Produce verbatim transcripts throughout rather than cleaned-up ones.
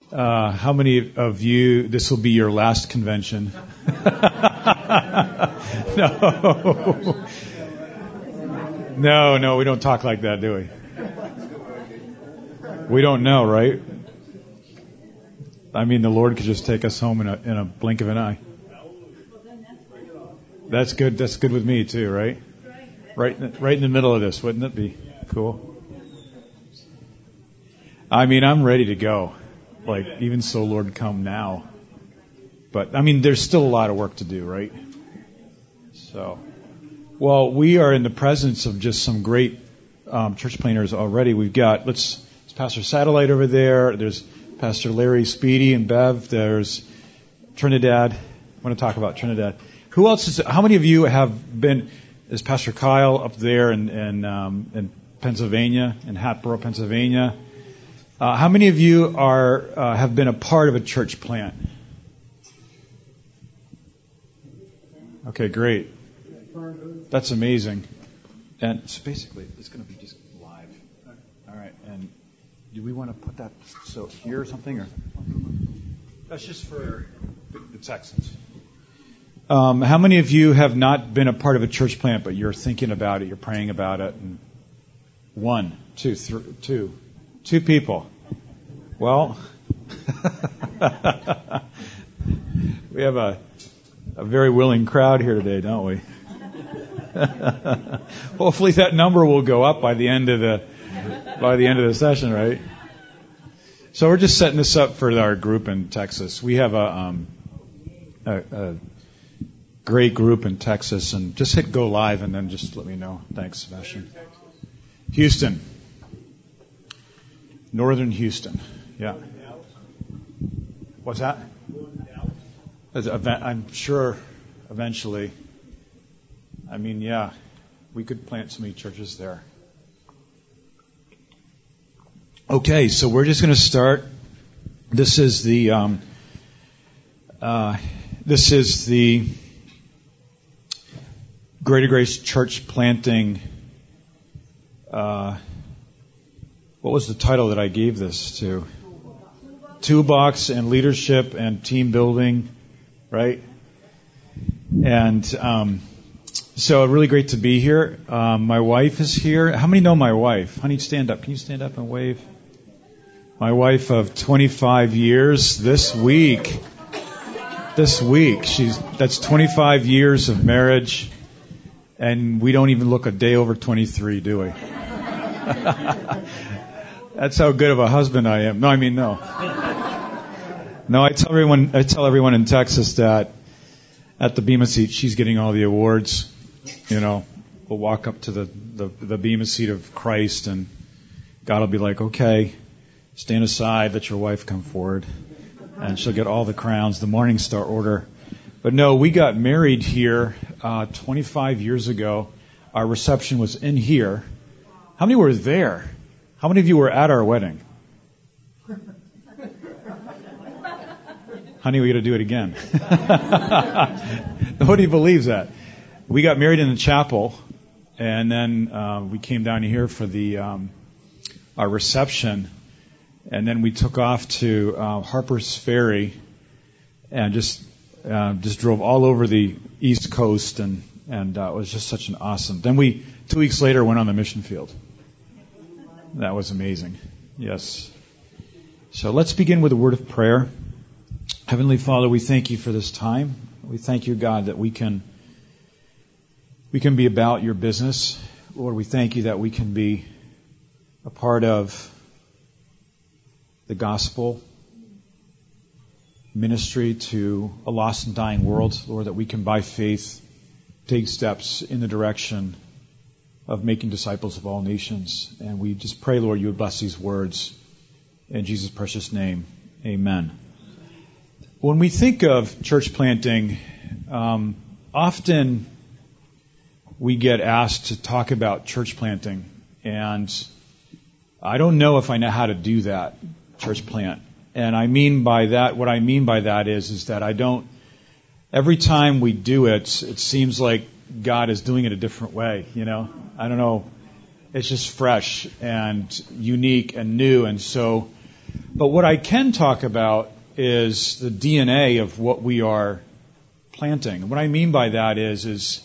Uh, how many of you, this will be your last convention? No. No, no, we don't talk like that, do we? We don't know, right? I mean, the Lord could just take us home in a, in a blink of an eye. That's good. That's good with me too, right? Right, in, right in the middle of this, wouldn't it be cool? I mean, I'm ready to go. Like, even so, Lord, come now. But, I mean, there's still a lot of work to do, right? So, well, we are in the presence of just some great um, church planners already. We've got, let's, it's Pastor Satellite over there. There's Pastor Larry Speedy and Bev. There's Trinidad. I want to talk about Trinidad. Who else is, how many of you have been, is Pastor Kyle up there in, in, um, in Pennsylvania, in Hatboro, Pennsylvania? Uh, how many of you are uh, have been a part of a church plant? Okay, great. That's amazing. And so basically, it's going to be just live. All right. And do we want to put that so here or something, or that's just for the Texans? Um, how many of you have not been a part of a church plant, but you're thinking about it, you're praying about it? And one, two, three, two. Two people. Well, we have a, a very willing crowd here today, don't we? Hopefully that number will go up by the end of the by the end of the session, right? So we're just setting this up for our group in Texas. We have a, um, a, a great group in Texas, and just hit go live and then just let me know. Thanks, Sebastian. Houston. Northern Houston, yeah. What's that? I'm sure eventually. I mean, yeah, we could plant so many churches there. Okay, so we're just going to start. This is the um, uh, this is the Greater Grace Church planting. Uh, What was the title that I gave this to? Toolbox and leadership and team building, right? And um, so really great to be here. Um, my wife is here. How many know my wife? Honey, stand up. Can you stand up and wave? My wife of twenty-five years this week. This week. She's that's twenty-five years of marriage, and we don't even look a day over twenty-three, do we? That's how good of a husband I am. No, I mean, no. No, I tell everyone, I tell everyone in Texas that at the Bema seat, she's getting all the awards. You know, we'll walk up to the, the, the Bema seat of Christ, and God will be like, okay, stand aside, let your wife come forward. And she'll get all the crowns, the Morning Star order. But no, we got married here uh, twenty-five years ago. Our reception was in here. How many were there? How many of you were at our wedding? Honey, we got to do it again. Nobody believes that. We got married in the chapel, and then uh, we came down here for the um, our reception, and then we took off to uh, Harper's Ferry, and just uh, just drove all over the East Coast, and and uh, it was just such an awesome. Then we two weeks later went on the mission field. That was amazing. Yes. So let's begin with a word of prayer. Heavenly Father, we thank you for this time. We thank you, God, that we can we can be about your business. Lord, we thank you that we can be a part of the gospel ministry to a lost and dying world. Lord, that we can by faith take steps in the direction of making disciples of all nations. And we just pray, Lord, you would bless these words. In Jesus' precious name, amen. When we think of church planting, um, often we get asked to talk about church planting. And I don't know if I know how to do that, church plant. And I mean by that, what I mean by that is, is that I don't, every time we do it, it seems like God is doing it a different way, you know? I don't know. It's just fresh and unique and new. And so But what I can talk about is the D N A of what we are planting. And what I mean by that is, is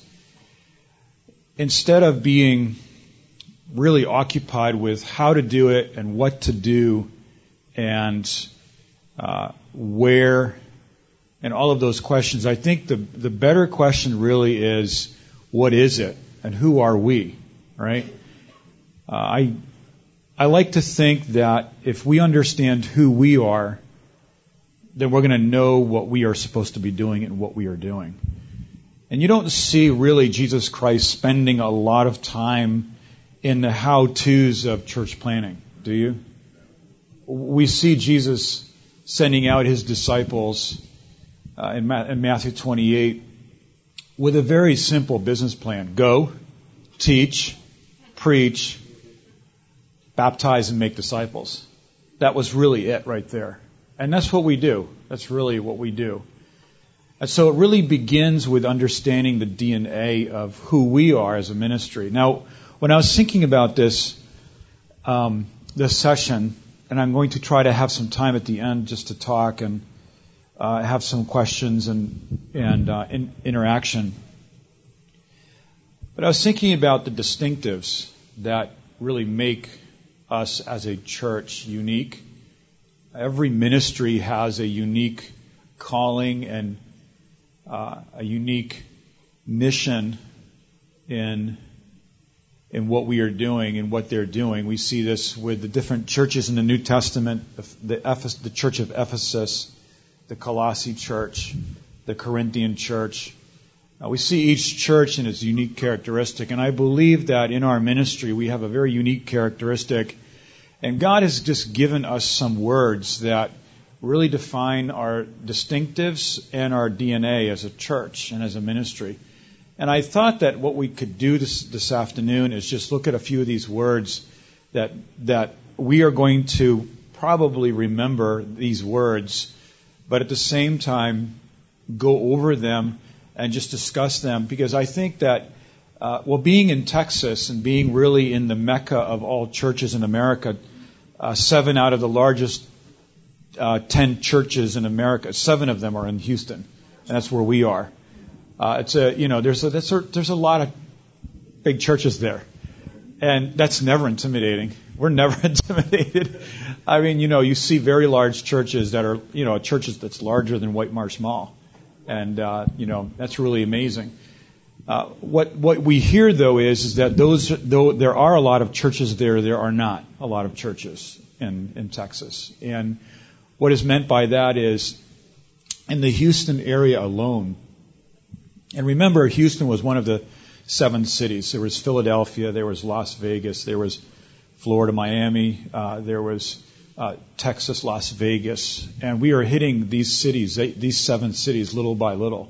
instead of being really occupied with how to do it and what to do and uh, where and all of those questions, I think the the better question really is, what is it and who are we, right? Uh, I I like to think that if we understand who we are, then we're going to know what we are supposed to be doing and what we are doing. And you don't see really Jesus Christ spending a lot of time in the how-tos of church planning, do you? We see Jesus sending out his disciples uh, in, Ma- in Matthew twenty-eight with a very simple business plan. Go, teach, preach, baptize, and make disciples. That was really it right there. And that's what we do. That's really what we do. And so it really begins with understanding the D N A of who we are as a ministry. Now, when I was thinking about this, um, this session, and I'm going to try to have some time at the end just to talk and uh, have some questions and and uh, in, interaction. But I was thinking about the distinctives that really make us as a church unique. Every ministry has a unique calling and uh, a unique mission in in what we are doing and what they're doing. We see this with the different churches in the New Testament, the, Ephes- the church of Ephesus, the Colossae church, the Corinthian church. Uh, we see each church in its unique characteristic, and I believe that in our ministry we have a very unique characteristic. And God has just given us some words that really define our distinctives and our D N A as a church and as a ministry. And I thought that what we could do this, this afternoon is just look at a few of these words that that we are going to probably remember these words, but at the same time go over them and just discuss them, because I think that uh, well, being in Texas and being really in the Mecca of all churches in America, Uh, seven out of the largest uh, ten churches in America, seven of them are in Houston, and that's where we are. Uh, it's a, you know, there's a, that's a, there's a lot of big churches there, and that's never intimidating. We're never intimidated. I mean, you know, you see very large churches that are, you know, churches that's larger than White Marsh Mall, and uh, you know, that's really amazing. Uh, what what we hear though is is that those though there are a lot of churches there, there are not a lot of churches in in Texas. And what is meant by that is in the Houston area alone. And remember, Houston was one of the seven cities. There was Philadelphia, there was Las Vegas, there was Florida, Miami, uh, there was uh, Texas, Las Vegas, and we are hitting these cities, these seven cities, little by little.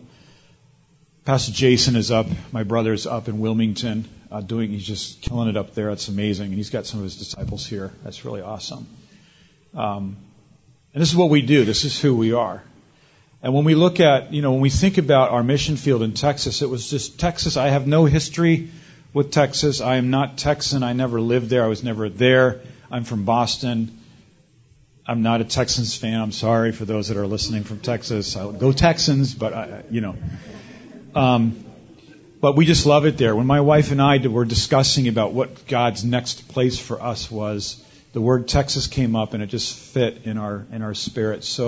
Pastor Jason is up. My brother is up in Wilmington uh, doing. He's just killing it up there. It's amazing, and he's got some of his disciples here. That's really awesome. Um, and this is what we do. This is who we are. And when we look at, you know, when we think about our mission field in Texas, it was just Texas. I have no history with Texas. I am not Texan. I never lived there. I was never there. I'm from Boston. I'm not a Texans fan. I'm sorry for those that are listening from Texas. I'll go Texans, but I, you know. Um, but we just love it there. When my wife and I were discussing about what God's next place for us was, the word Texas came up, and it just fit in our in our spirit so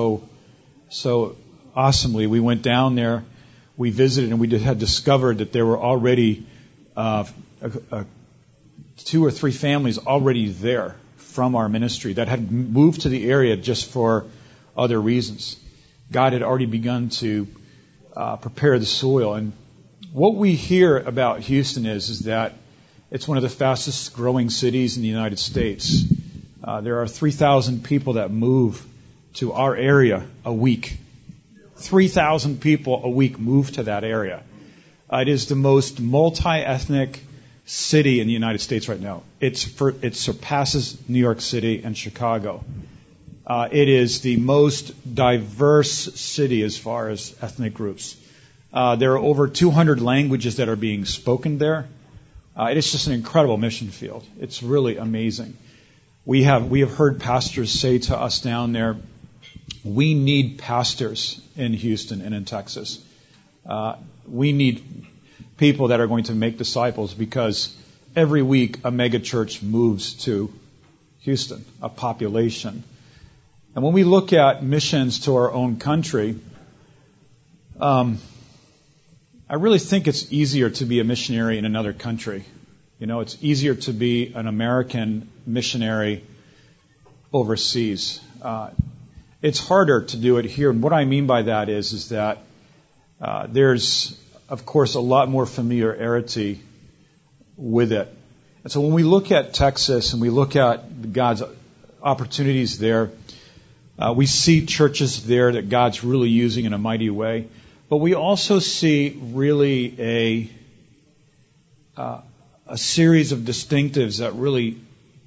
so awesomely. We went down there, we visited, and we did, had discovered that there were already uh, a, a, two or three families already there from our ministry that had moved to the area just for other reasons. God had already begun to Uh, prepare the soil. And what we hear about Houston is, is that it's one of the fastest growing cities in the United States. Uh, there are three thousand people that move to our area a week. three thousand people a week move to that area. Uh, it is the most multi-ethnic city in the United States right now. It's for, it surpasses New York City and Chicago. Uh, it is the most diverse city as far as ethnic groups. Uh, there are over two hundred languages that are being spoken there. Uh, it is just an incredible mission field. It's really amazing. We have we have heard pastors say to us down there, we need pastors in Houston and in Texas. Uh, we need people that are going to make disciples because every week a mega church moves to Houston, a population. And when we look at missions to our own country, um, I really think it's easier to be a missionary in another country. You know, it's easier to be an American missionary overseas. Uh, it's harder to do it here. And what I mean by that is, is that uh, there's, of course, a lot more familiarity with it. And so when we look at Texas and we look at God's opportunities there, uh, we see churches there that God's really using in a mighty way. But we also see really a uh, a series of distinctives that really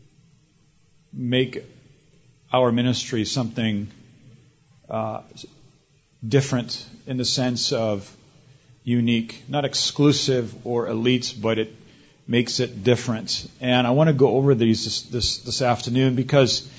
make our ministry something uh, different in the sense of unique, not exclusive or elite, but it makes it different. And I want to go over these this, this, this afternoon because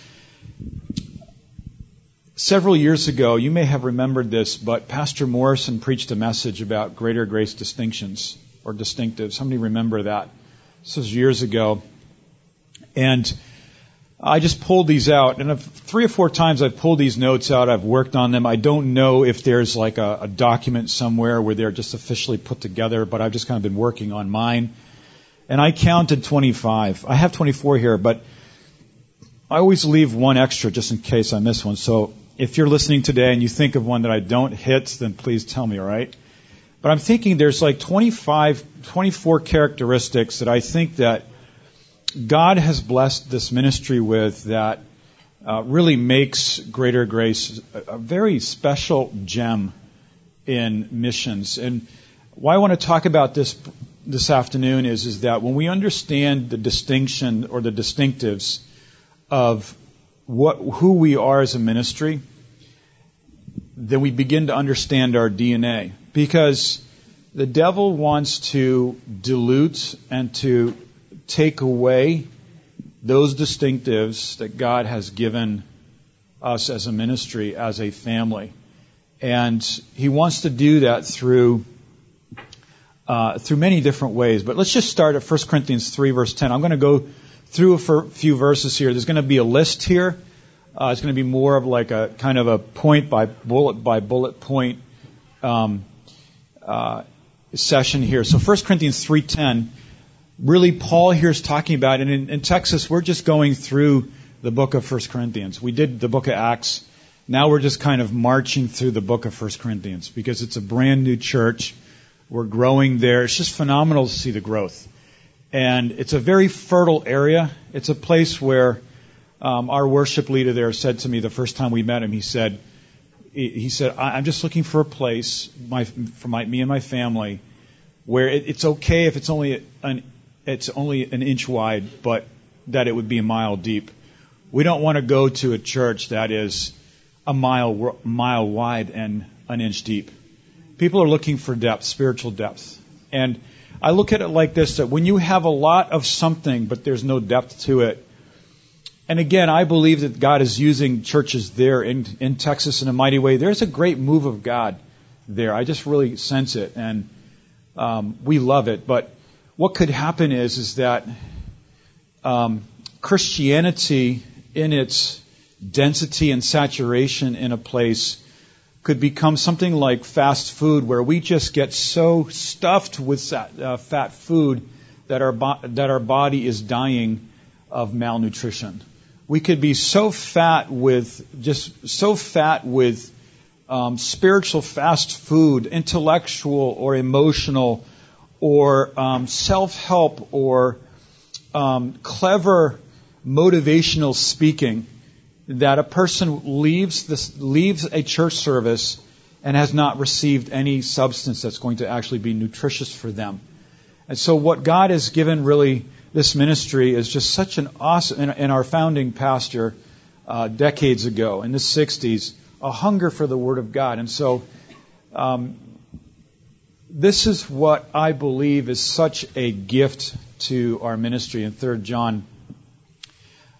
several years ago, you may have remembered this, but Pastor Morrison preached a message about greater grace distinctions or distinctives. How many remember that? This was years ago. And I just pulled these out. And three or four times I've pulled these notes out. I've worked on them. I don't know if there's like a, a document somewhere where they're just officially put together, but I've just kind of been working on mine. And I counted twenty-five. I have twenty-four here, but I always leave one extra just in case I miss one. So if you're listening today and you think of one that I don't hit, then please tell me, all right? But I'm thinking there's like twenty-five, twenty-four characteristics that I think that God has blessed this ministry with that uh, really makes Greater Grace a, a very special gem in missions. And why I want to talk about this this afternoon is, is that when we understand the distinction or the distinctives of what who we are as a ministry, then we begin to understand our D N A. Because the devil wants to dilute and to take away those distinctives that God has given us as a ministry, as a family. And he wants to do that through uh, through many different ways. But let's just start at First Corinthians three, verse ten. I'm going to go through a few verses here. There's going to be a list here. Uh, it's going to be more of like a kind of a point by bullet by bullet point um, uh, session here. So First Corinthians three ten, really Paul here is talking about, and in, in Texas we're just going through the book of First Corinthians. We did the book of Acts. Now we're just kind of marching through the book of First Corinthians because it's a brand new church. We're growing there. It's just phenomenal to see the growth. And it's a very fertile area. It's a place where um, our worship leader there said to me the first time we met him, he said, he said, I'm just looking for a place my, for my, me and my family where it, it's okay if it's only an, it's only an inch wide, but that it would be a mile deep. We don't want to go to a church that is a mile mile wide and an inch deep. People are looking for depth, spiritual depth. And I look at it like this, that when you have a lot of something, but there's no depth to it, and again, I believe that God is using churches there in, in Texas in a mighty way. There's a great move of God there. I just really sense it, and um, we love it. But what could happen is, is that um, Christianity in its density and saturation in a place could become something like fast food, where we just get so stuffed with uh, fat food that our bo- that our body is dying of malnutrition. We could be so fat with just so fat with um, spiritual fast food, intellectual or emotional, or um, self-help, or um, clever motivational speaking, that a person leaves this, leaves a church service and has not received any substance that's going to actually be nutritious for them. And so what God has given really this ministry is just such an awesome, and, and our founding pastor uh, decades ago in the sixties, a hunger for the Word of God. And so um, this is what I believe is such a gift to our ministry in Third John.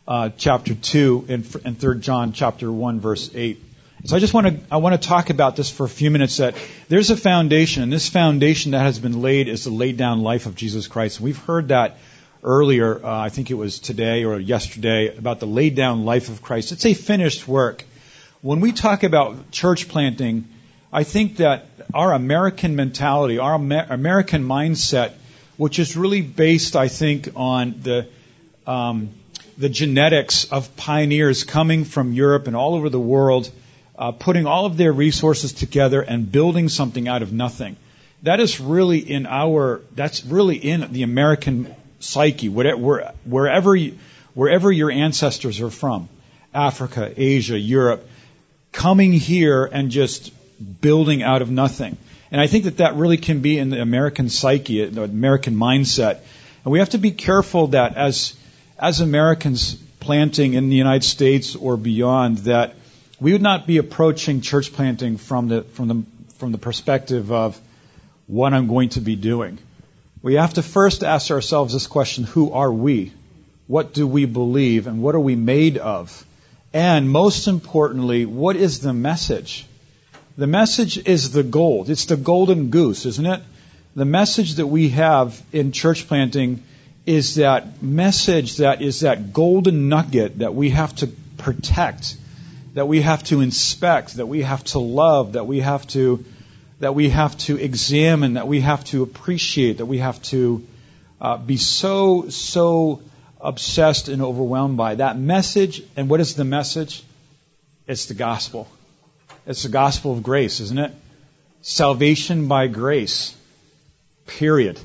uh, chapter two and, and Third John chapter one, verse eight. So I just want to I want to talk about this for a few minutes. That there's a foundation, and this foundation that has been laid is the laid down life of Jesus Christ. We've heard that earlier. Uh, I think it was today or yesterday about the laid down life of Christ. It's a finished work. When we talk about church planting, I think that our American mentality, our Amer- American mindset, which is really based, I think, on the um, the genetics of pioneers coming from Europe and all over the world, uh, putting all of their resources together and building something out of nothing. That is really in our, that's really in the American psyche, whatever, wherever, you, wherever your ancestors are from, Africa, Asia, Europe, coming here and just building out of nothing. And I think that that really can be in the American psyche, the American mindset. And we have to be careful that as as Americans planting in the United States or beyond, that we would not be approaching church planting from the from the from the perspective of what I'm going to be doing. We have to first ask ourselves this question: who are we? What do we believe? And what are we made of? And most importantly, what is the message? The message is the gold. It's the golden goose, isn't it? The message that we have in church planting is that message that is that golden nugget that we have to protect, that we have to inspect, that we have to love, that we have to that we have to examine, that we have to appreciate, that we have to uh, be so, so obsessed and overwhelmed by. That message, and what is the message? It's the gospel. It's the gospel of grace, isn't it? Salvation by grace. Period.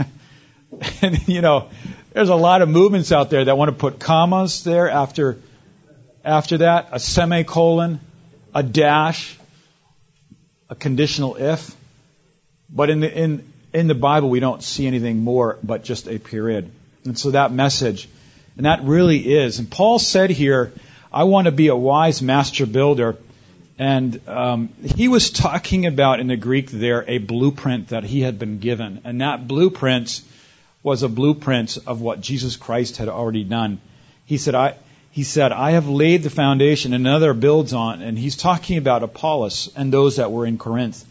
And, you know, there's a lot of movements out there that want to put commas there after after that, a semicolon, a dash, a conditional if. But in the in in the Bible, we don't see anything more but just a period. And so that message, and that really is. And Paul said here, I want to be a wise master builder. And um, he was talking about in the Greek there a blueprint that he had been given. And that blueprint was a blueprint of what Jesus Christ had already done. He said, I he said, I have laid the foundation, and another builds on. And he's talking about Apollos and those that were in Corinth.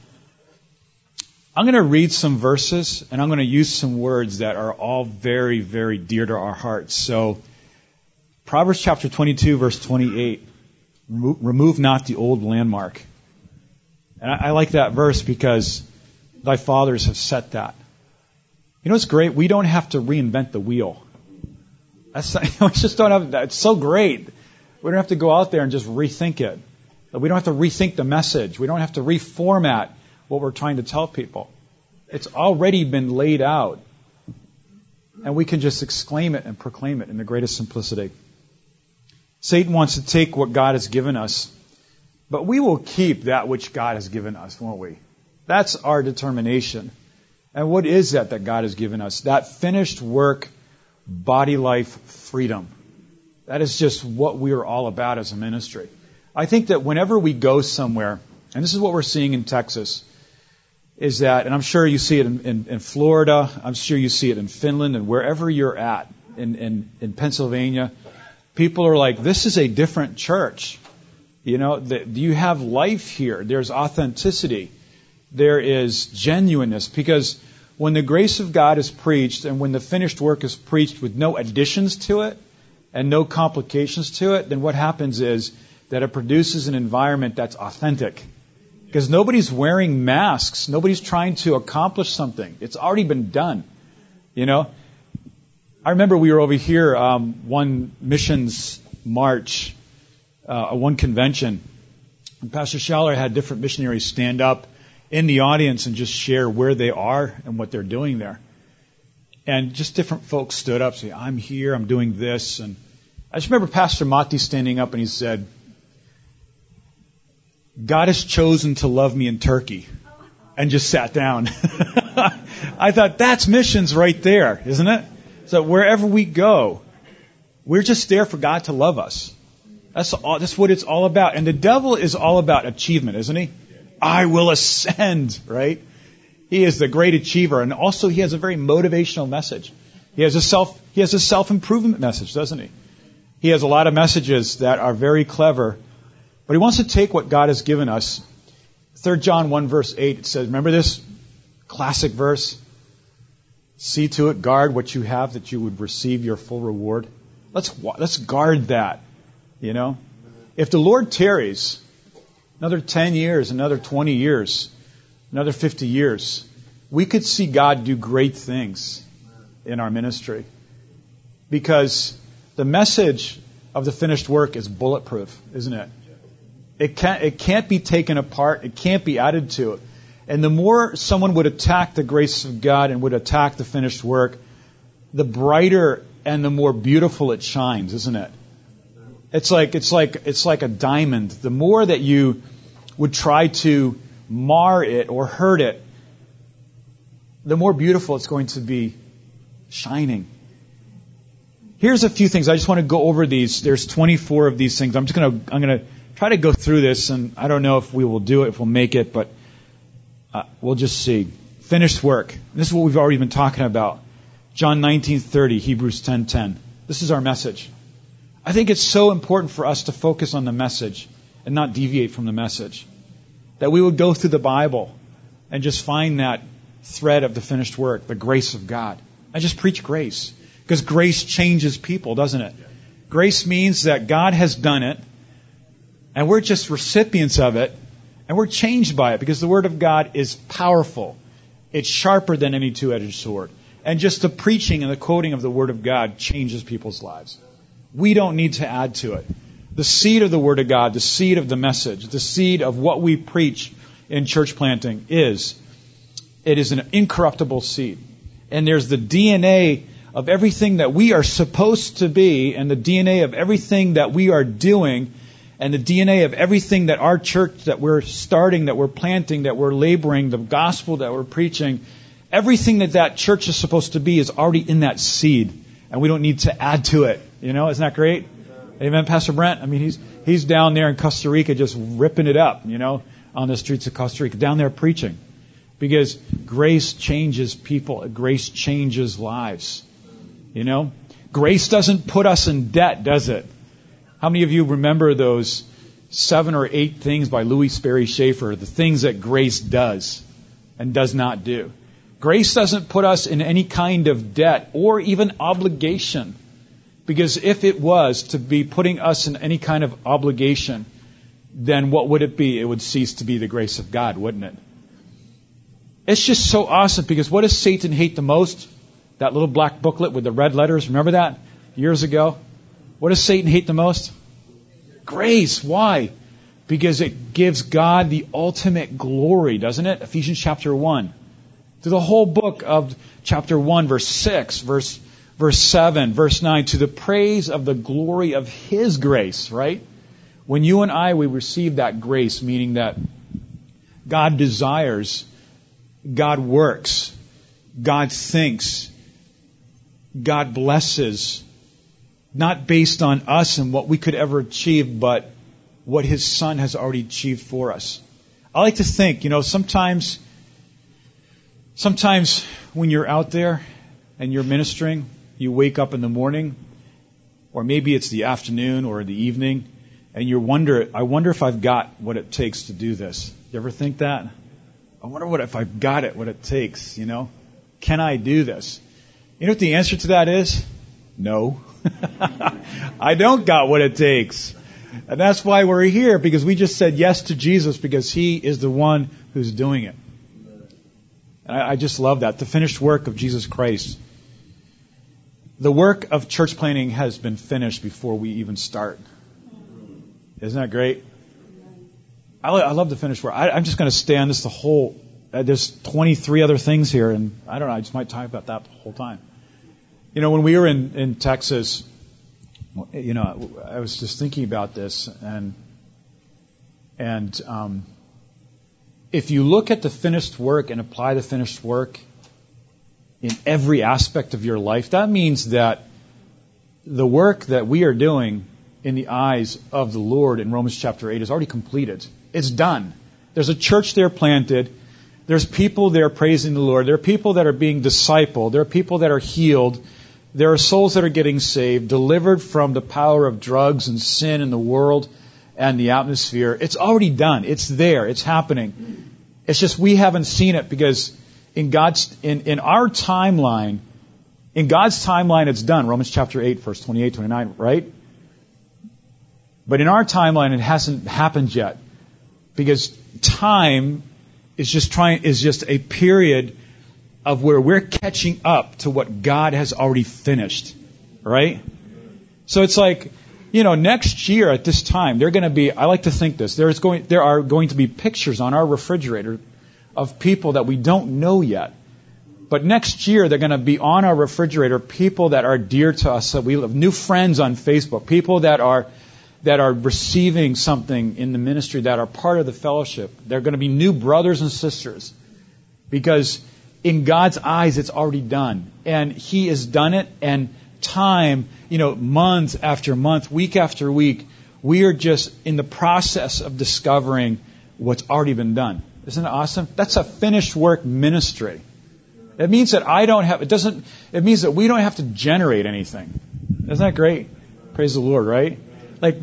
I'm going to read some verses, and I'm going to use some words that are all very, very dear to our hearts. So, Proverbs chapter twenty-two, verse twenty-eight. Remove not the old landmark. And I, I like that verse because thy fathers have set that. You know what's great? We don't have to reinvent the wheel. That's not, you know, we just don't have that. It's so great. We don't have to go out there and just rethink it. We don't have to rethink the message. We don't have to reformat what we're trying to tell people. It's already been laid out. And we can just exclaim it and proclaim it in the greatest simplicity. Satan wants to take what God has given us, but we will keep that which God has given us, won't we? That's our determination. And what is that that God has given us? That finished work, body life, freedom. That is just what we are all about as a ministry. I think that whenever we go somewhere, and this is what we're seeing in Texas, is that, and I'm sure you see it in, in, in Florida, I'm sure you see it in Finland, and wherever you're at, in, in, in Pennsylvania, people are like, this is a different church. You know, the, you have life here. There's authenticity. There is genuineness. Because when the grace of God is preached and when the finished work is preached with no additions to it and no complications to it, then what happens is that it produces an environment that's authentic. Because nobody's wearing masks. Nobody's trying to accomplish something. It's already been done. You know? I remember we were over here, um, one missions march, uh, one convention, and Pastor Schaller had different missionaries stand up in the audience and just share where they are and what they're doing there. And just different folks stood up, saying, I'm here, I'm doing this. And I just remember Pastor Matti standing up and he said, God has chosen to love me in Turkey, and just sat down. I thought, that's missions right there, isn't it? So wherever we go, we're just there for God to love us. That's all, that's what it's all about. And the devil is all about achievement, isn't he? I will ascend, right? He is the great achiever. And also he has a very motivational message. He has a self, he has a self-improvement message, doesn't he? He has a lot of messages that are very clever, but he wants to take what God has given us. Third John one verse eight, it says, remember this classic verse? See to it, guard what you have, that you would receive your full reward. Let's let's guard that, you know. If the Lord tarries another ten years, another twenty years, another fifty years, we could see God do great things in our ministry. Because the message of the finished work is bulletproof, isn't it? It can't, it can't be taken apart. It can't be added to it. And the more someone would attack the grace of God and would attack the finished work, the brighter and the more beautiful it shines, isn't it? It's like, it's like, it's like a diamond. The more that you would try to mar it or hurt it, the more beautiful it's going to be shining. Here's a few things. I just want to go over these. There's twenty-four of these things. I'm just going to, I'm going to try to go through this, and I don't know if we will do it, if we'll make it, but uh, we'll just see. Finished work. This is what we've already been talking about. John nineteen thirty, Hebrews ten ten. This is our message. I think it's so important for us to focus on the message and not deviate from the message. That we would go through the Bible and just find that thread of the finished work, the grace of God. I just preach grace. Because grace changes people, doesn't it? Grace means that God has done it, and we're just recipients of it, and we're changed by it, because the Word of God is powerful. It's sharper than any two-edged sword. And just the preaching and the quoting of the Word of God changes people's lives. We don't need to add to it. The seed of the Word of God, the seed of the message, the seed of what we preach in church planting is, it is an incorruptible seed. And there's the D N A of everything that we are supposed to be, and the D N A of everything that we are doing, and the D N A of everything that our church, that we're starting, that we're planting, that we're laboring, the gospel that we're preaching, everything that that church is supposed to be is already in that seed, and we don't need to add to it. You know, isn't that great? Amen, Pastor Brent? I mean, he's he's down there in Costa Rica just ripping it up, you know, on the streets of Costa Rica, down there preaching. Because grace changes people. Grace changes lives. You know? Grace doesn't put us in debt, does it? How many of you remember those seven or eight things by Louis Sperry Schaefer, the things that grace does and does not do? Grace doesn't put us in any kind of debt or even obligation. Because if it was to be putting us in any kind of obligation, then what would it be? It would cease to be the grace of God, wouldn't it? It's just so awesome, because what does Satan hate the most? That little black booklet with the red letters. Remember that? Years ago. What does Satan hate the most? Grace. Why? Because it gives God the ultimate glory, doesn't it? Ephesians chapter one. Through the whole book of chapter one, verse six, verse, verse seven, verse nine, to the praise of the glory of His grace, right? When you and I, we receive that grace, meaning that God desires, God works, God thinks, God blesses, not based on us and what we could ever achieve, but what His Son has already achieved for us. I like to think, you know, sometimes, sometimes when you're out there and you're ministering, you wake up in the morning, or maybe it's the afternoon or the evening, and you wonder, I wonder if I've got what it takes to do this. You ever think that? I wonder what if I've got it, what it takes, you know? Can I do this? You know what the answer to that is? No. I don't got what it takes. And that's why we're here, because we just said yes to Jesus, because He is the one who's doing it. And I, I just love that. The finished work of Jesus Christ. The work of church planting has been finished before we even start. Isn't that great? I, I love the finished work. I, I'm just going to stay on this the whole... Uh, there's twenty-three other things here, and I don't know, I just might talk about that the whole time. You know, when we were in, in Texas, you know, I was just thinking about this, and and um, if you look at the finished work and apply the finished work in every aspect of your life, that means that the work that we are doing in the eyes of the Lord in Romans chapter eight is already completed. It's done. There's a church there planted. There's people there praising the Lord. There are people that are being discipled. There are people that are healed. There are souls that are getting saved, delivered from the power of drugs and sin in the world and the atmosphere. It's already done. It's there. It's happening. It's just we haven't seen it because in God's in, in our timeline, in God's timeline, it's done. Romans chapter eight, verse twenty-eight, twenty-nine, right? But in our timeline, it hasn't happened yet because time is just trying is just a period of where we're catching up to what God has already finished, right? So it's like, you know, next year at this time, they're going to be, I like to think this, there's going, there are going to be pictures on our refrigerator of people that we don't know yet. But next year, they're going to be on our refrigerator, people that are dear to us, that we have new friends on Facebook, people that are, that are receiving something in the ministry, that are part of the fellowship. They're going to be new brothers and sisters because in God's eyes, it's already done. And He has done it. And time, you know, month after month, week after week, we are just in the process of discovering what's already been done. Isn't it awesome? That's a finished work ministry. It means that I don't have, it doesn't, it means that we don't have to generate anything. Isn't that great? Praise the Lord, right? Like,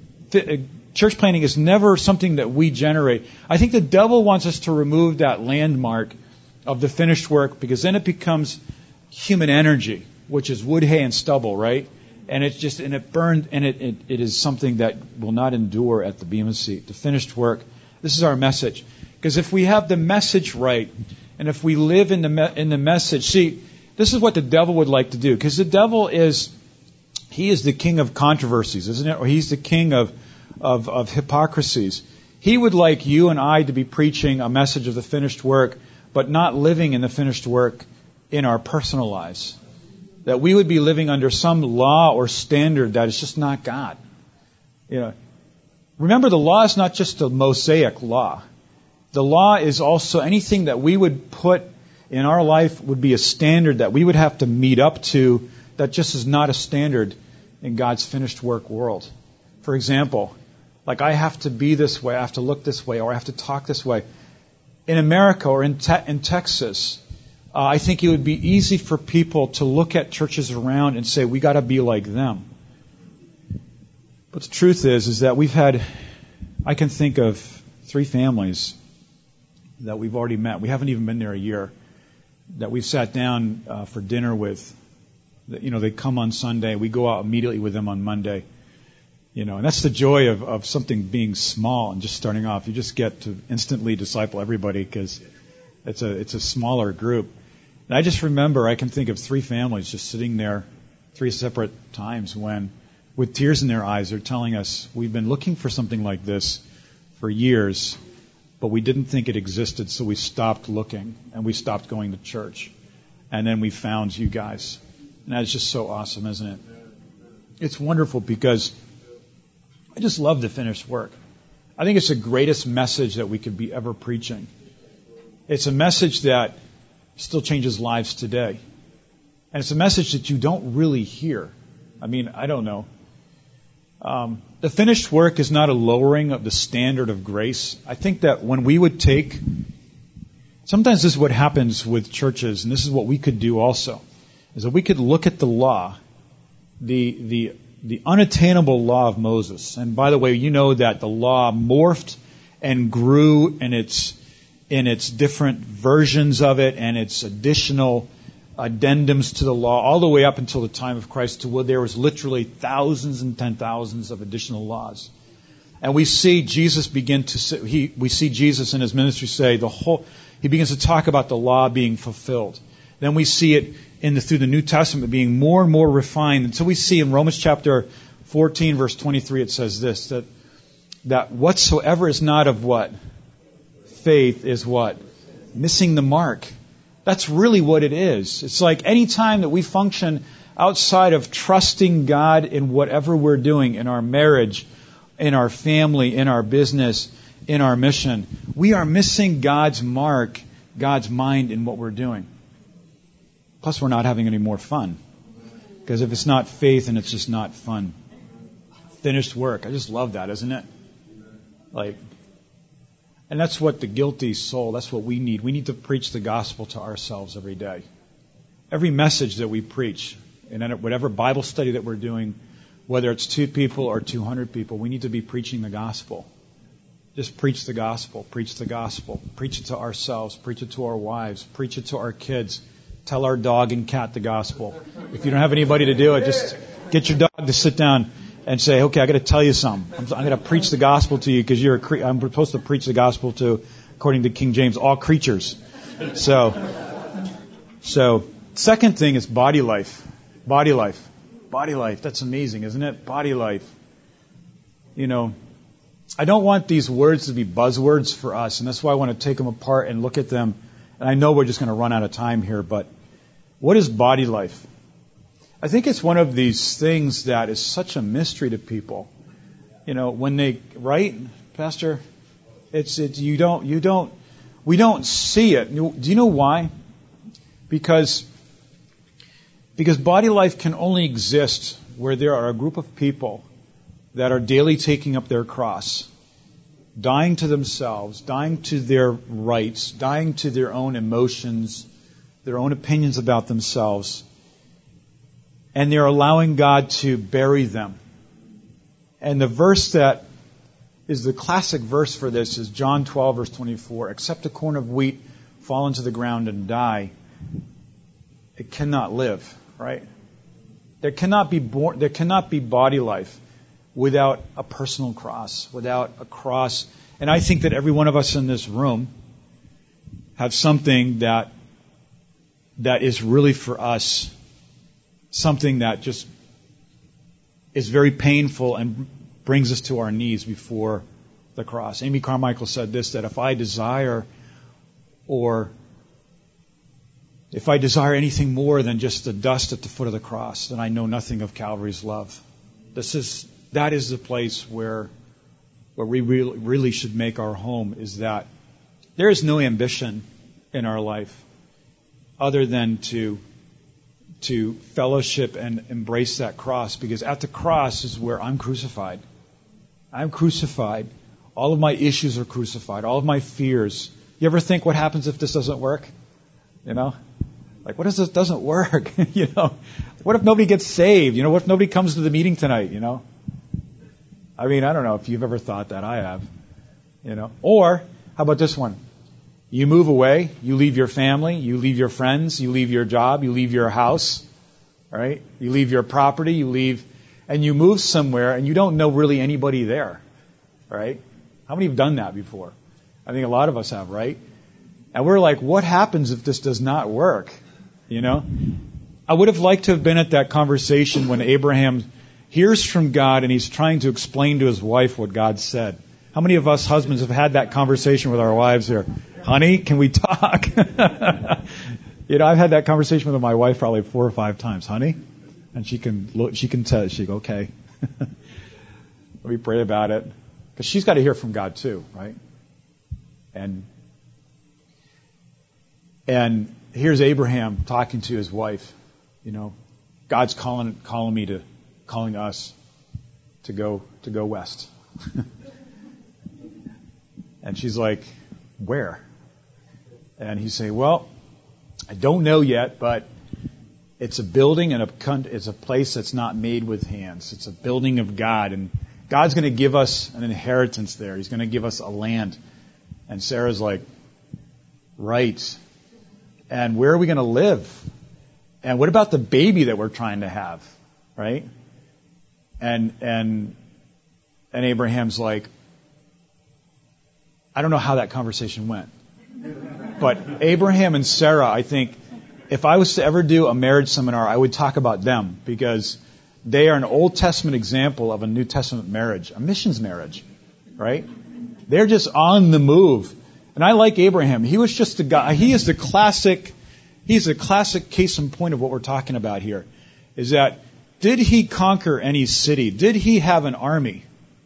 church planting is never something that we generate. I think the devil wants us to remove that landmark of the finished work, because then it becomes human energy, which is wood, hay, and stubble, right? And it's just, and it burned, and it, it, it is something that will not endure at the Bema seat. The finished work. This is our message. Because if we have the message right, and if we live in the me- in the message, see, this is what the devil would like to do. Because the devil is, he is the king of controversies, isn't it? Or he's the king of, of, of hypocrisies. He would like you and I to be preaching a message of the finished work, but not living in the finished work in our personal lives. That we would be living under some law or standard that is just not God. You know, remember, the law is not just a Mosaic law. The law is also anything that we would put in our life would be a standard that we would have to meet up to that just is not a standard in God's finished work world. For example, like I have to be this way, I have to look this way, or I have to talk this way. In America or in, te- in Texas, uh, I think it would be easy for people to look at churches around and say, we got to be like them. But the truth is, is that we've had, I can think of three families that we've already met. We haven't even been there a year. That we've sat down uh, for dinner with. You know, they come on Sunday. We go out immediately with them on Monday. You know, and that's the joy of, of something being small and just starting off. You just get to instantly disciple everybody because it's a it's a smaller group. And I just remember, I can think of three families just sitting there, three separate times when, with tears in their eyes, they're telling us, we've been looking for something like this for years, but we didn't think it existed, so we stopped looking and we stopped going to church. And then we found you guys. And that's just so awesome, isn't it? It's wonderful because I just love the finished work. I think it's the greatest message that we could be ever preaching. It's a message that still changes lives today. And it's a message that you don't really hear. I mean, I don't know. Um, the finished work is not a lowering of the standard of grace. I think that when we would take, sometimes this is what happens with churches, and this is what we could do also, is that we could look at the law, the the the unattainable law of Moses. And by the way, you know that the law morphed and grew in its in its different versions of it and its additional addendums to the law all the way up until the time of Christ, to where there was literally thousands and ten thousands of additional laws. And we see Jesus begin to say, he we see Jesus in his ministry say the whole he begins to talk about the law being fulfilled. Then we see it in the, through the New Testament being more and more refined until we see in Romans chapter fourteen, verse twenty-three, it says this, that that whatsoever is not of what? Faith is what? Missing the mark. That's really what it is. It's like any time that we function outside of trusting God in whatever we're doing, in our marriage, in our family, in our business, in our mission, we are missing God's mark, God's mind in what we're doing. Plus, we're not having any more fun. Because if it's not faith, then it's just not fun. Finished work. I just love that, isn't it? Like, and that's what the guilty soul, that's what we need. We need to preach the gospel to ourselves every day. Every message that we preach, And then whatever Bible study that we're doing, whether it's two people or two hundred people, we need to be preaching the gospel. Just preach the gospel, preach the gospel, preach it to ourselves, preach it to our wives, preach it to our kids. Tell our dog and cat the gospel. If you don't have anybody to do it, just get your dog to sit down and say, okay, I got to tell you something. I'm, I'm going to preach the gospel to you because you're a cre- I'm supposed to preach the gospel to, according to King James, all creatures. So, so second thing is body life. Body life. Body life. That's amazing, isn't it? Body life. You know, I don't want these words to be buzzwords for us, and that's why I want to take them apart and look at them. And I know we're just going to run out of time here, but what is body life? I think it's one of these things that is such a mystery to people. You know, when they, right, Pastor? It's, it's, you don't, you don't, we don't see it. Do you know why? Because, because body life can only exist where there are a group of people that are daily taking up their cross, dying to themselves, dying to their rights, dying to their own emotions, their own opinions about themselves, and they're allowing God to bury them. And the verse that is the classic verse for this is John twelve, verse twenty-four. Except a corn of wheat fall into the ground and die, it cannot live, right? There cannot be born, there cannot be body life without a personal cross, without a cross. And I think that every one of us in this room have something that that is really for us, something that just is very painful and brings us to our knees before the cross. Amy Carmichael said this, that if I desire or if I desire anything more than just the dust at the foot of the cross, then I know nothing of Calvary's love. This is That is the place where where we really, really should make our home, is that there is no ambition in our life other than to to fellowship and embrace that cross, because at the cross is where I'm crucified. I'm crucified. All of my issues are crucified. All of my fears. You ever think, what happens if this doesn't work? You know? Like, what if this doesn't work? You know? What if nobody gets saved? You know, what if nobody comes to the meeting tonight? You know? I mean, I don't know if you've ever thought that. I have. You know? Or, how about this one? You move away, you leave your family, you leave your friends, you leave your job, you leave your house, right? You leave your property, you leave, and you move somewhere and you don't know really anybody there, right? How many have done that before? I think a lot of us have, right? And we're like, what happens if this does not work? You know? I would have liked to have been at that conversation when Abraham hears from God and he's trying to explain to his wife what God said. How many of us husbands have had that conversation with our wives here? Honey, can we talk? You know, I've had that conversation with my wife probably four or five times. Honey, and she can look, she can tell. She go, okay. Let me pray about it, because she's got to hear from God too, right? And and here's Abraham talking to his wife. You know, God's calling calling me to calling us to go to go west. And she's like, where? And he's saying, well, I don't know yet, but it's a building and a it's a place that's not made with hands. It's a building of God, and God's going to give us an inheritance there. He's going to give us a land. And Sarah's like, right. And where are we going to live? And what about the baby that we're trying to have, right? And and and Abraham's like, I don't know how that conversation went. But Abraham and Sarah, I think, if I was to ever do a marriage seminar, I would talk about them, because they are an Old Testament example of a New Testament marriage, a missions marriage, right? They're just on the move. And I like Abraham. He was just a guy, he is the classic, he's a classic case in point of what we're talking about here, is that did he conquer any city? Did he have an army?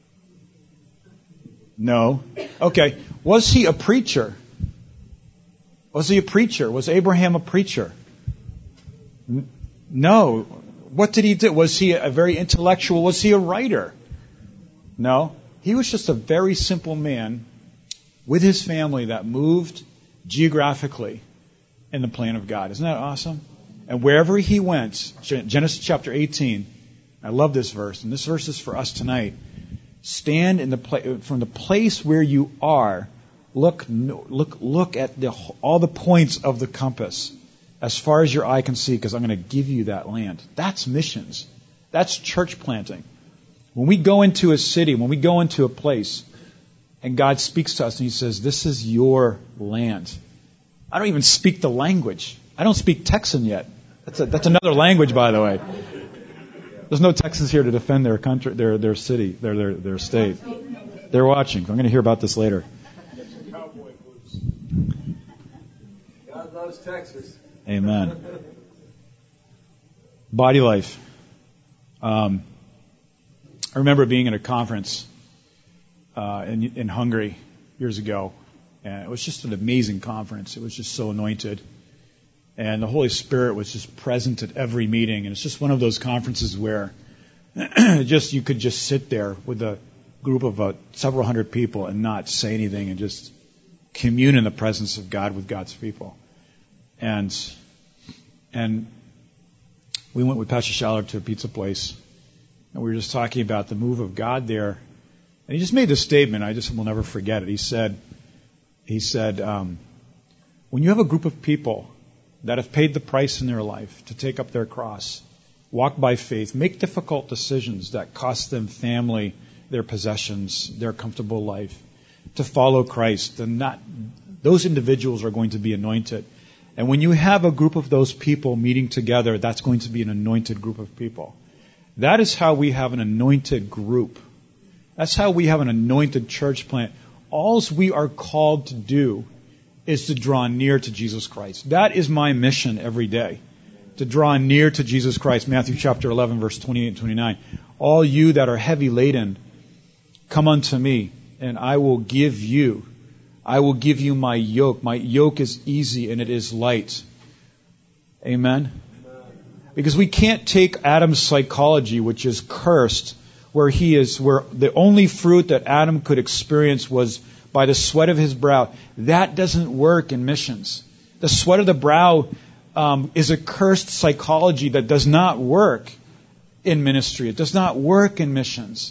No. Okay. Was he a preacher? Was he a preacher? Was Abraham a preacher? N- no. What did he do? Was he a very intellectual? Was he a writer? No. He was just a very simple man with his family that moved geographically in the plan of God. Isn't that awesome? And wherever he went, Genesis chapter eighteen, I love this verse, and this verse is for us tonight. Stand in the pla- from the place where you are. Look, look, look at the, all the points of the compass as far as your eye can see, because I'm going to give you that land. That's missions. That's church planting. When we go into a city, when we go into a place, and God speaks to us and He says, "This is your land." I don't even speak the language. I don't speak Texan yet. That's a, that's another language, by the way. There's no Texans here to defend their country, their their city, their their their state. They're watching. I'm going to hear about this later. God loves Texas. Amen. Body life. Um, I remember being at a conference uh, in in Hungary years ago, and it was just an amazing conference. It was just so anointed. And the Holy Spirit was just present at every meeting. And it's just one of those conferences where just you could just sit there with a group of uh, several hundred people and not say anything and just commune in the presence of God with God's people. And and we went with Pastor Schaller to a pizza place, and we were just talking about the move of God there. And he just made this statement. I just will never forget it. He said, he said, um, when you have a group of people that have paid the price in their life to take up their cross, walk by faith, make difficult decisions that cost them family, their possessions, their comfortable life, to follow Christ, then not, those individuals are going to be anointed. And when you have a group of those people meeting together, that's going to be an anointed group of people. That is how we have an anointed group. That's how we have an anointed church plant. All we are called to do is to draw near to Jesus Christ. That is my mission every day, to draw near to Jesus Christ. Matthew chapter eleven, verse twenty-eight and twenty-nine. All you that are heavy laden, come unto me, and I will give you, I will give you my yoke. My yoke is easy and it is light. Amen? Because we can't take Adam's psychology, which is cursed, where he is, where the only fruit that Adam could experience was by the sweat of his brow. That doesn't work in missions. The sweat of the brow um, is a cursed psychology that does not work in ministry. It does not work in missions.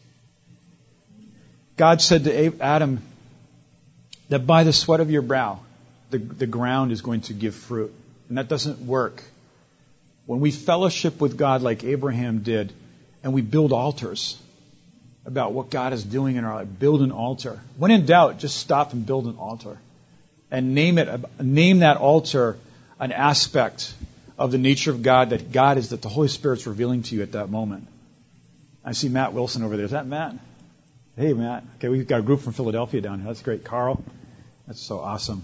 God said to Adam that by the sweat of your brow, the, the ground is going to give fruit. And that doesn't work. When we fellowship with God like Abraham did, and we build altars about what God is doing in our life, build an altar. When in doubt, just stop and build an altar. And name it, name that altar an aspect of the nature of God that God is, that the Holy Spirit's revealing to you at that moment. I see Matt Wilson over there. Is that Matt? Hey, Matt. Okay, we've got a group from Philadelphia down here. That's great. Carl, that's so awesome.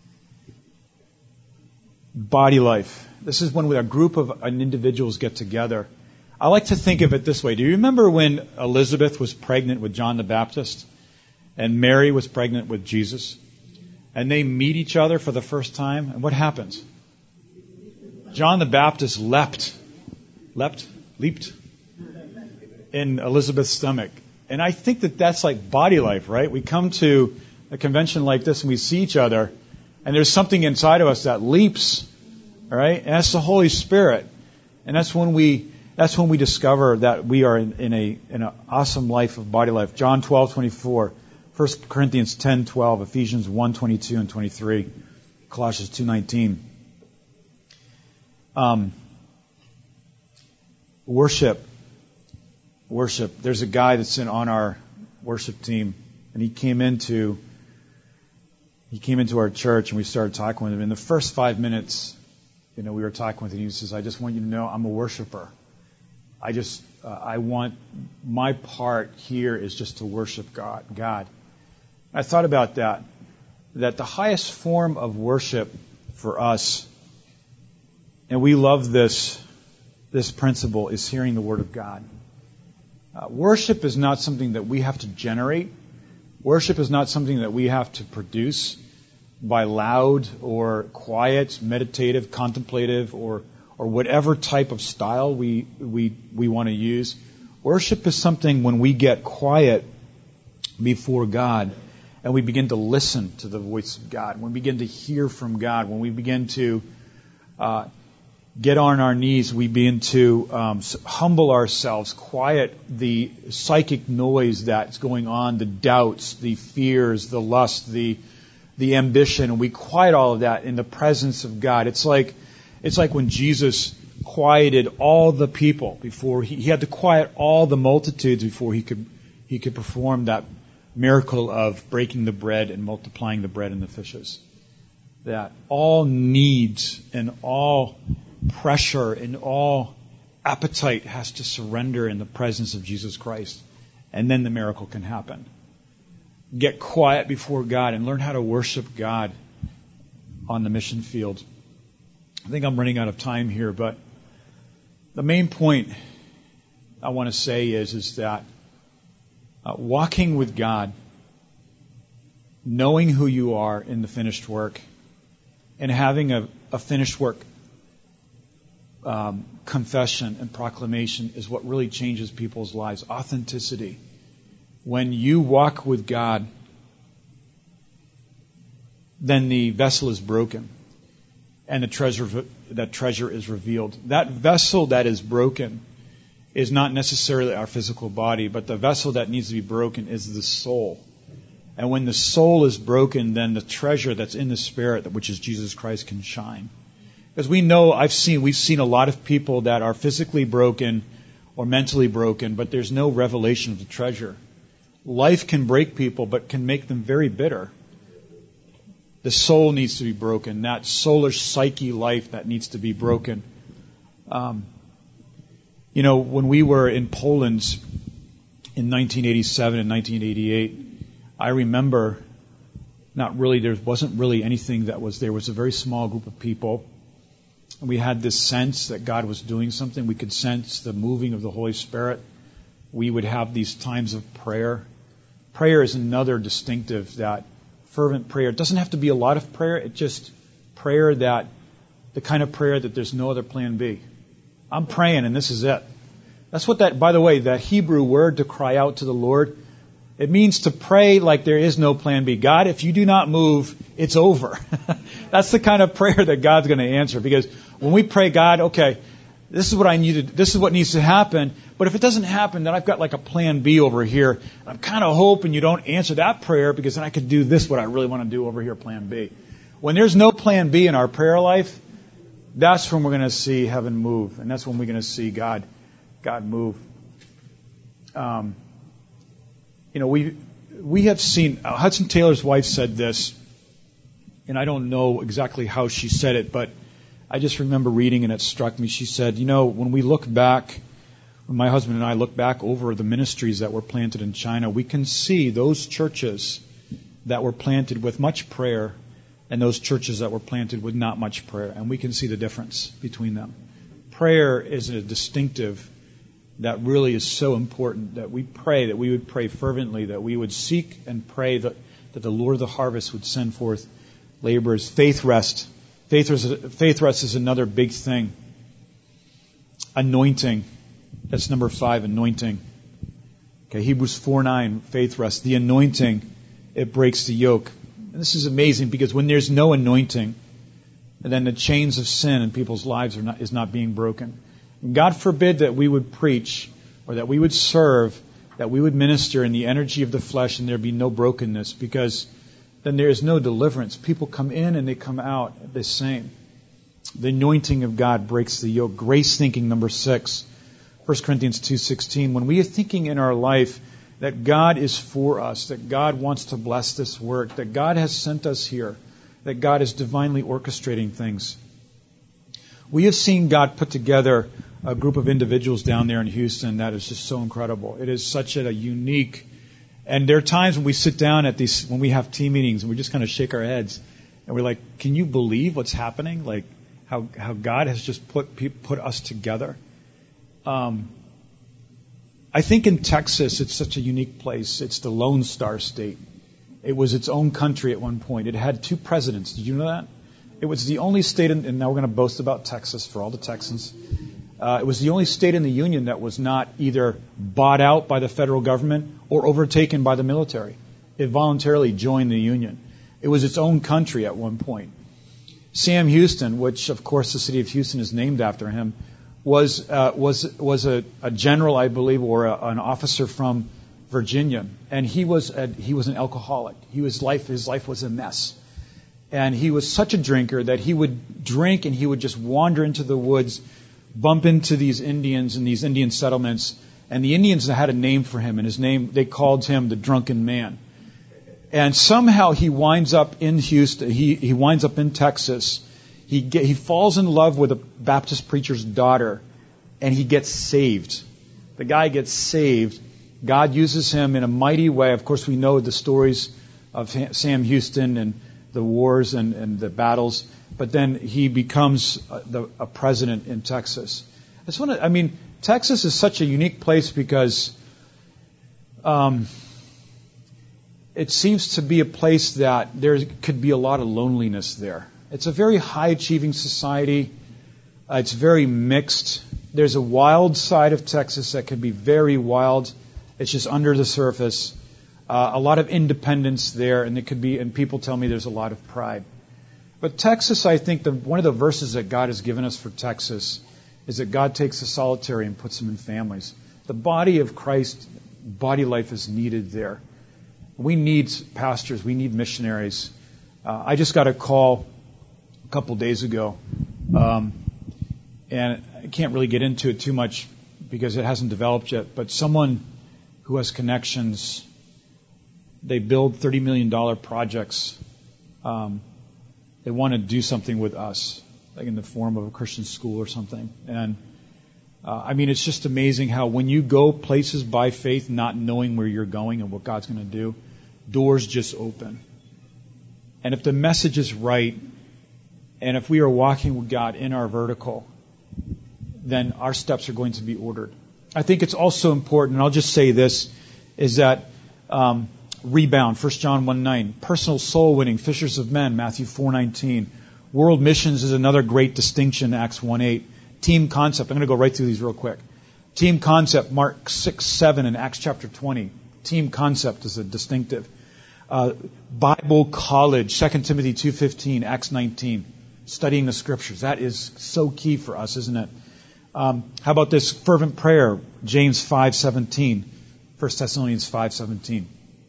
Body life. This is when a group of individuals get together. I like to think of it this way. Do you remember when Elizabeth was pregnant with John the Baptist and Mary was pregnant with Jesus? And they meet each other for the first time. And what happens? John the Baptist leapt, leapt, leaped in Elizabeth's stomach. And I think that that's like body life, right? We come to a convention like this and we see each other, and there's something inside of us that leaps, all right? And that's the Holy Spirit. And that's when we that's when we discover that we are in, in a in an awesome life of body life. John twelve twenty-four, First Corinthians ten twelve, Ephesians one twenty-two and twenty-three, Colossians two nineteen. Um, worship. Worship. There's a guy that's in on our worship team, and he came into he came into our church, and we started talking with him. In the first five minutes, you know, we were talking with him. He says, "I just want you to know, I'm a worshiper. I just uh, I want my part here is just to worship God." God. I thought about that. That the highest form of worship for us, and we love this this principle, is hearing the Word of God. Uh, worship is not something that we have to generate. Worship is not something that we have to produce by loud or quiet, meditative, contemplative, or or whatever type of style we we we want to use. Worship is something when we get quiet before God and we begin to listen to the voice of God, when we begin to hear from God, when we begin to uh, get on our knees, we begin to um, humble ourselves, quiet the psychic noise that's going on, the doubts, the fears, the lust, the the ambition, and we quiet all of that in the presence of God. It's like it's like when Jesus quieted all the people before he, he had to quiet all the multitudes before he could he could perform that miracle of breaking the bread and multiplying the bread and the fishes. That all needs and all pressure and all appetite has to surrender in the presence of Jesus Christ, and then the miracle can happen. Get quiet before God and learn how to worship God on the mission field. I think I'm running out of time here, but the main point I want to say is, is that uh, walking with God, knowing who you are in the finished work, and having a, a finished work um, confession and proclamation is what really changes people's lives. Authenticity. When you walk with God, then the vessel is broken, and the treasure that treasure is revealed. That vessel that is broken is not necessarily our physical body, but the vessel that needs to be broken is the soul. And when the soul is broken, then the treasure that's in the spirit, which is Jesus Christ, can shine. Because we know, I've seen, we've seen a lot of people that are physically broken or mentally broken, but there's no revelation of the treasure. Life can break people, but can make them very bitter. The soul needs to be broken. That soulish psyche life that needs to be broken. Um, you know, when we were in Poland in nineteen eighty-seven and nineteen eighty-eight, I remember not really, there wasn't really anything that was there. It was a very small group of people. And we had this sense that God was doing something. We could sense the moving of the Holy Spirit. We would have these times of prayer. Prayer is another distinctive, that fervent prayer. It doesn't have to be a lot of prayer. It's just prayer that, the kind of prayer that there's no other plan B. I'm praying and this is it. That's what that, by the way, that Hebrew word to cry out to the Lord, it means to pray like there is no plan B. God, if you do not move, it's over. That's the kind of prayer that God's going to answer. Because when we pray, God, okay, this is what I need to, this is what needs to happen. But if it doesn't happen, then I've got like a plan B over here. I'm kind of hoping you don't answer that prayer, because then I could do this, what I really want to do over here, plan B. When there's no plan B in our prayer life, that's when we're going to see heaven move. And that's when we're going to see God, God move. Um, you know, we, we have seen, uh, Hudson Taylor's wife said this, and I don't know exactly how she said it, but I just remember reading and it struck me. She said, you know, when we look back, when my husband and I look back over the ministries that were planted in China, we can see those churches that were planted with much prayer and those churches that were planted with not much prayer. And we can see the difference between them. Prayer is a distinctive that really is so important, that we pray, that we would pray fervently, that we would seek and pray that, that the Lord of the harvest would send forth laborers. Faith rest. Faith rest, faith rest is another big thing. Anointing. That's number five, anointing. Okay, Hebrews four nine, faith rest. The anointing, it breaks the yoke. And this is amazing, because when there's no anointing, then the chains of sin in people's lives are not, is not being broken. And God forbid that we would preach, or that we would serve, that we would minister in the energy of the flesh and there be no brokenness, because then there is no deliverance. People come in and they come out the same. The anointing of God breaks the yoke. Grace thinking, number six. First Corinthians two sixteen. When we are thinking in our life that God is for us, that God wants to bless this work, that God has sent us here, that God is divinely orchestrating things. We have seen God put together a group of individuals down there in Houston that is just so incredible. It is such a unique, and there are times when we sit down at these, when we have team meetings, and we just kind of shake our heads, and we're like, can you believe what's happening? Like how how God has just put put us together. Um, I think in Texas, it's such a unique place. It's the Lone Star State. It was its own country at one point. It had two presidents. Did you know that? It was the only state, in, and now we're going to boast about Texas for all the Texans. Uh, it was the only state in the Union that was not either bought out by the federal government or overtaken by the military. It voluntarily joined the Union. It was its own country at one point. Sam Houston, which of course the city of Houston is named after him, was uh, was was a, a general, I believe, or a, an officer from Virginia, and he was a, he was an alcoholic. He was life his life was a mess, and he was such a drinker that he would drink and he would just wander into the woods, bump into these Indians and these Indian settlements, and the Indians had a name for him, and his name they called him the Drunken Man. And somehow he winds up in Houston. He he winds up in Texas. He get, he falls in love with a Baptist preacher's daughter, and he gets saved. The guy gets saved. God uses him in a mighty way. Of course, we know the stories of Sam Houston and the wars and, and the battles. But then he becomes a, the, a president in Texas. I just want to. I mean, Texas is such a unique place because um, it seems to be a place that there could be a lot of loneliness there. It's a very high-achieving society. Uh, it's very mixed. There's a wild side of Texas that can be very wild. It's just under the surface. Uh, a lot of independence there, and it could be. And people tell me there's a lot of pride. But Texas, I think, the, one of the verses that God has given us for Texas is that God takes the solitary and puts them in families. The body of Christ, body life is needed there. We need pastors. We need missionaries. Uh, I just got a call a couple days ago, um, and I can't really get into it too much because it hasn't developed yet, but someone who has connections, they build thirty million dollars projects. Um, they want to do something with us, like in the form of a Christian school or something. And uh, I mean, it's just amazing how when you go places by faith, not knowing where you're going and what God's going to do, doors just open. And if the message is right, and if we are walking with God in our vertical, then our steps are going to be ordered. I think it's also important, and I'll just say this, is that um, rebound, First John one nine, personal soul winning, fishers of men, Matthew four nineteen, world missions is another great distinction, Acts one eight, team concept, I'm going to go right through these real quick. Team concept, Mark six seven and Acts chapter twenty. Team concept is a distinctive. Uh, Bible college, Second Timothy two fifteen, Acts nineteen. Studying the scriptures. That is so key for us, isn't it? Um, how about this fervent prayer, James five seventeen, First Thessalonians five seventeen.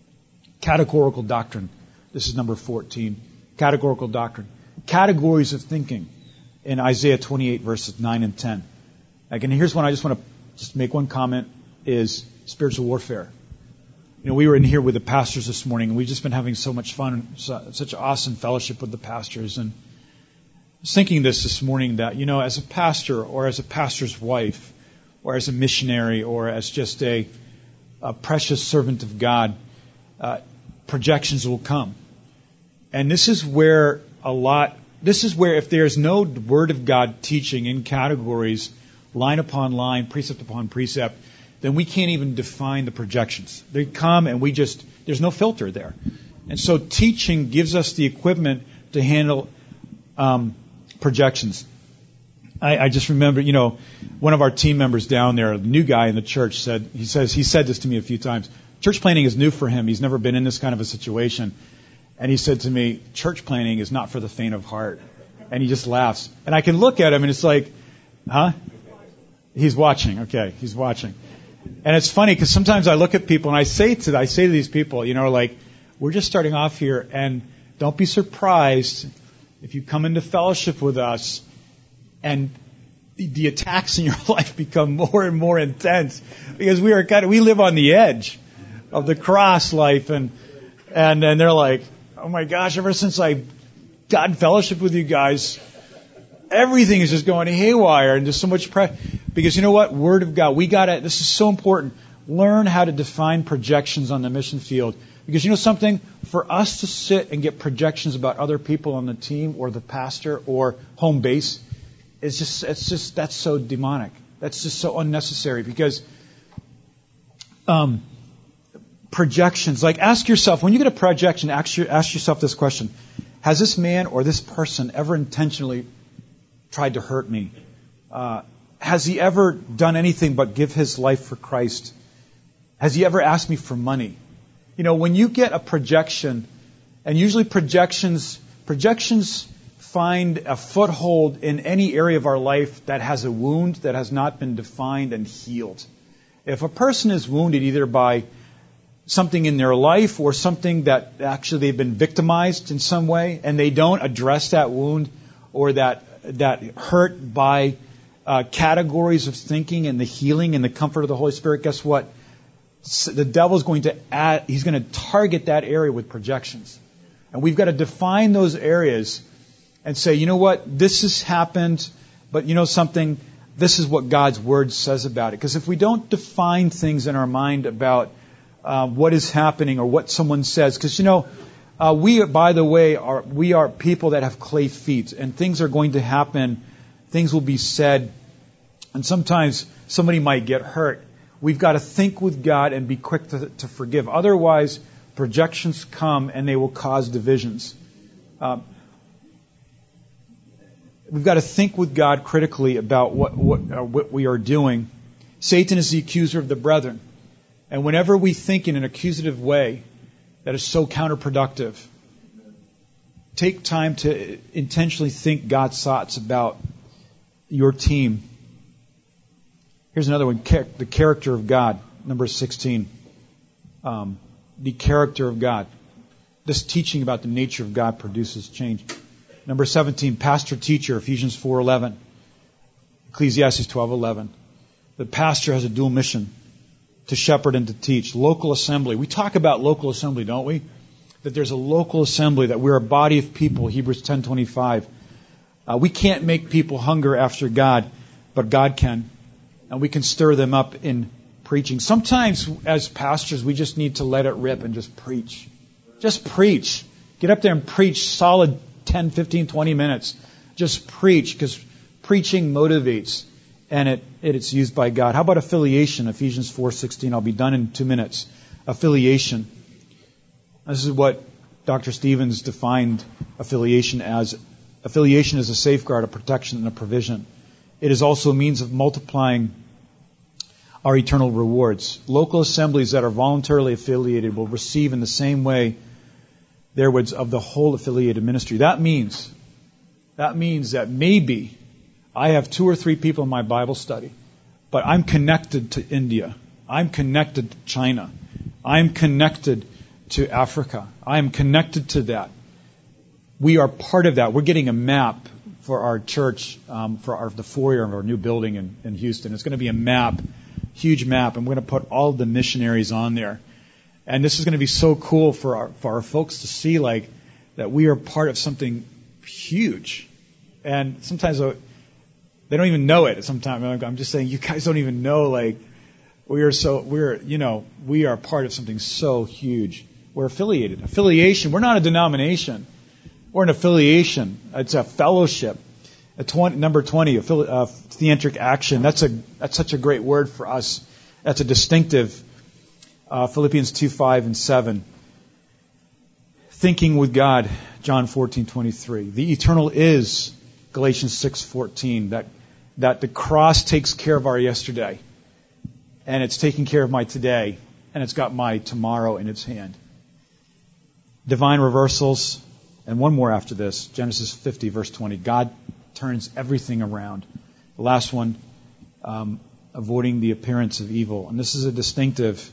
Categorical doctrine. This is number fourteen. Categorical doctrine. Categories of thinking in Isaiah twenty-eight, verses nine and ten. Again, here's one I just want to just make one comment, is spiritual warfare. You know, we were in here with the pastors this morning, and we've just been having so much fun, such awesome fellowship with the pastors. And I was thinking this this morning that, you know, as a pastor or as a pastor's wife or as a missionary or as just a, a precious servant of God, uh, projections will come. And this is where a lot, this is where if there's no Word of God teaching in categories, line upon line, precept upon precept, then we can't even define the projections. They come and we just, there's no filter there. And so teaching gives us the equipment to handle um, projections. I, I just remember, you know, one of our team members down there, a new guy in the church, said, he says, he said this to me a few times. Church planning is new for him. He's never been in this kind of a situation. And he said to me, church planning is not for the faint of heart. And he just laughs. And I can look at him and it's like, huh? He's watching. Okay, he's watching. And it's funny because sometimes I look at people and I say to I say to these people, you know, like, we're just starting off here, and don't be surprised if you come into fellowship with us and the, the attacks in your life become more and more intense, because we are kind of we live on the edge of the cross life, and and and they're like, oh my gosh, ever since I got in fellowship with you guys, everything is just going haywire, and there's so much pressure. Because you know what? Word of God. We got to, this is so important. Learn how to define projections on the mission field. Because you know something? For us to sit and get projections about other people on the team or the pastor or home base, it's just, it's just, that's so demonic. That's just so unnecessary. Because um, projections, like ask yourself, when you get a projection, ask, your, ask yourself this question. Has this man or this person ever intentionally tried to hurt me? Uh, has he ever done anything but give his life for Christ? Has he ever asked me for money? You know, when you get a projection, and usually projections, projections find a foothold in any area of our life that has a wound that has not been defined and healed. If a person is wounded either by something in their life or something that actually they've been victimized in some way, and they don't address that wound or that that hurt by uh, categories of thinking and the healing and the comfort of the Holy Spirit, guess what? The devil's going to add, he's going to target that area with projections. And we've got to define those areas and say, you know what, this has happened, but you know something, this is what God's Word says about it. Because if we don't define things in our mind about uh, what is happening or what someone says, because you know, uh, we, by the way, are we are people that have clay feet, and things are going to happen, things will be said, and sometimes somebody might get hurt. We've got to think with God and be quick to, to forgive. Otherwise, projections come and they will cause divisions. Um, we've got to think with God critically about what, what, uh, what we are doing. Satan is the accuser of the brethren. And whenever we think in an accusative way that is so counterproductive, take time to intentionally think God's thoughts about your team. Here's another one, the character of God, number sixteen. Um, the character of God. This teaching about the nature of God produces change. Number seventeen, pastor-teacher, Ephesians four eleven. Ecclesiastes twelve eleven. The pastor has a dual mission, to shepherd and to teach. Local assembly. We talk about local assembly, don't we? That there's a local assembly, that we're a body of people, Hebrews ten twenty-five. Uh, we can't make people hunger after God, but God can. And we can stir them up in preaching. Sometimes, as pastors, we just need to let it rip and just preach. Just preach. Get up there and preach solid ten, fifteen, twenty minutes. Just preach, because preaching motivates, and it, it it's used by God. How about affiliation? Ephesians four sixteen. I'll be done in two minutes. Affiliation. This is what Doctor Stevens defined affiliation as. Affiliation is a safeguard, a protection, and a provision. It is also a means of multiplying our eternal rewards. Local assemblies that are voluntarily affiliated will receive in the same way their rewards of the whole affiliated ministry. That means, that means that maybe I have two or three people in my Bible study, but I'm connected to India. I'm connected to China. I'm connected to Africa. I'm connected to that. We are part of that. We're getting a map for our church, um, for our, the foyer of our new building in, in Houston. It's going to be a map, huge map, and we're going to put all the missionaries on there. And this is going to be so cool for our, for our folks to see, like, that we are part of something huge. And sometimes uh, they don't even know it. Sometimes I'm just saying, you guys don't even know, like, we are so, we're, you know, we are part of something so huge. We're affiliated. Affiliation. We're not a denomination. We're an affiliation. It's a fellowship. A twenty, number twenty, affili- uh, theantric action. That's a that's such a great word for us. That's a distinctive. Uh, Philippians two five and seven. Thinking with God. John fourteen twenty three. The eternal is Galatians six fourteen. That that the cross takes care of our yesterday, and it's taking care of my today, and it's got my tomorrow in its hand. Divine reversals. And one more after this, Genesis fifty, verse twenty. God turns everything around. The last one, um, avoiding the appearance of evil. And this is a distinctive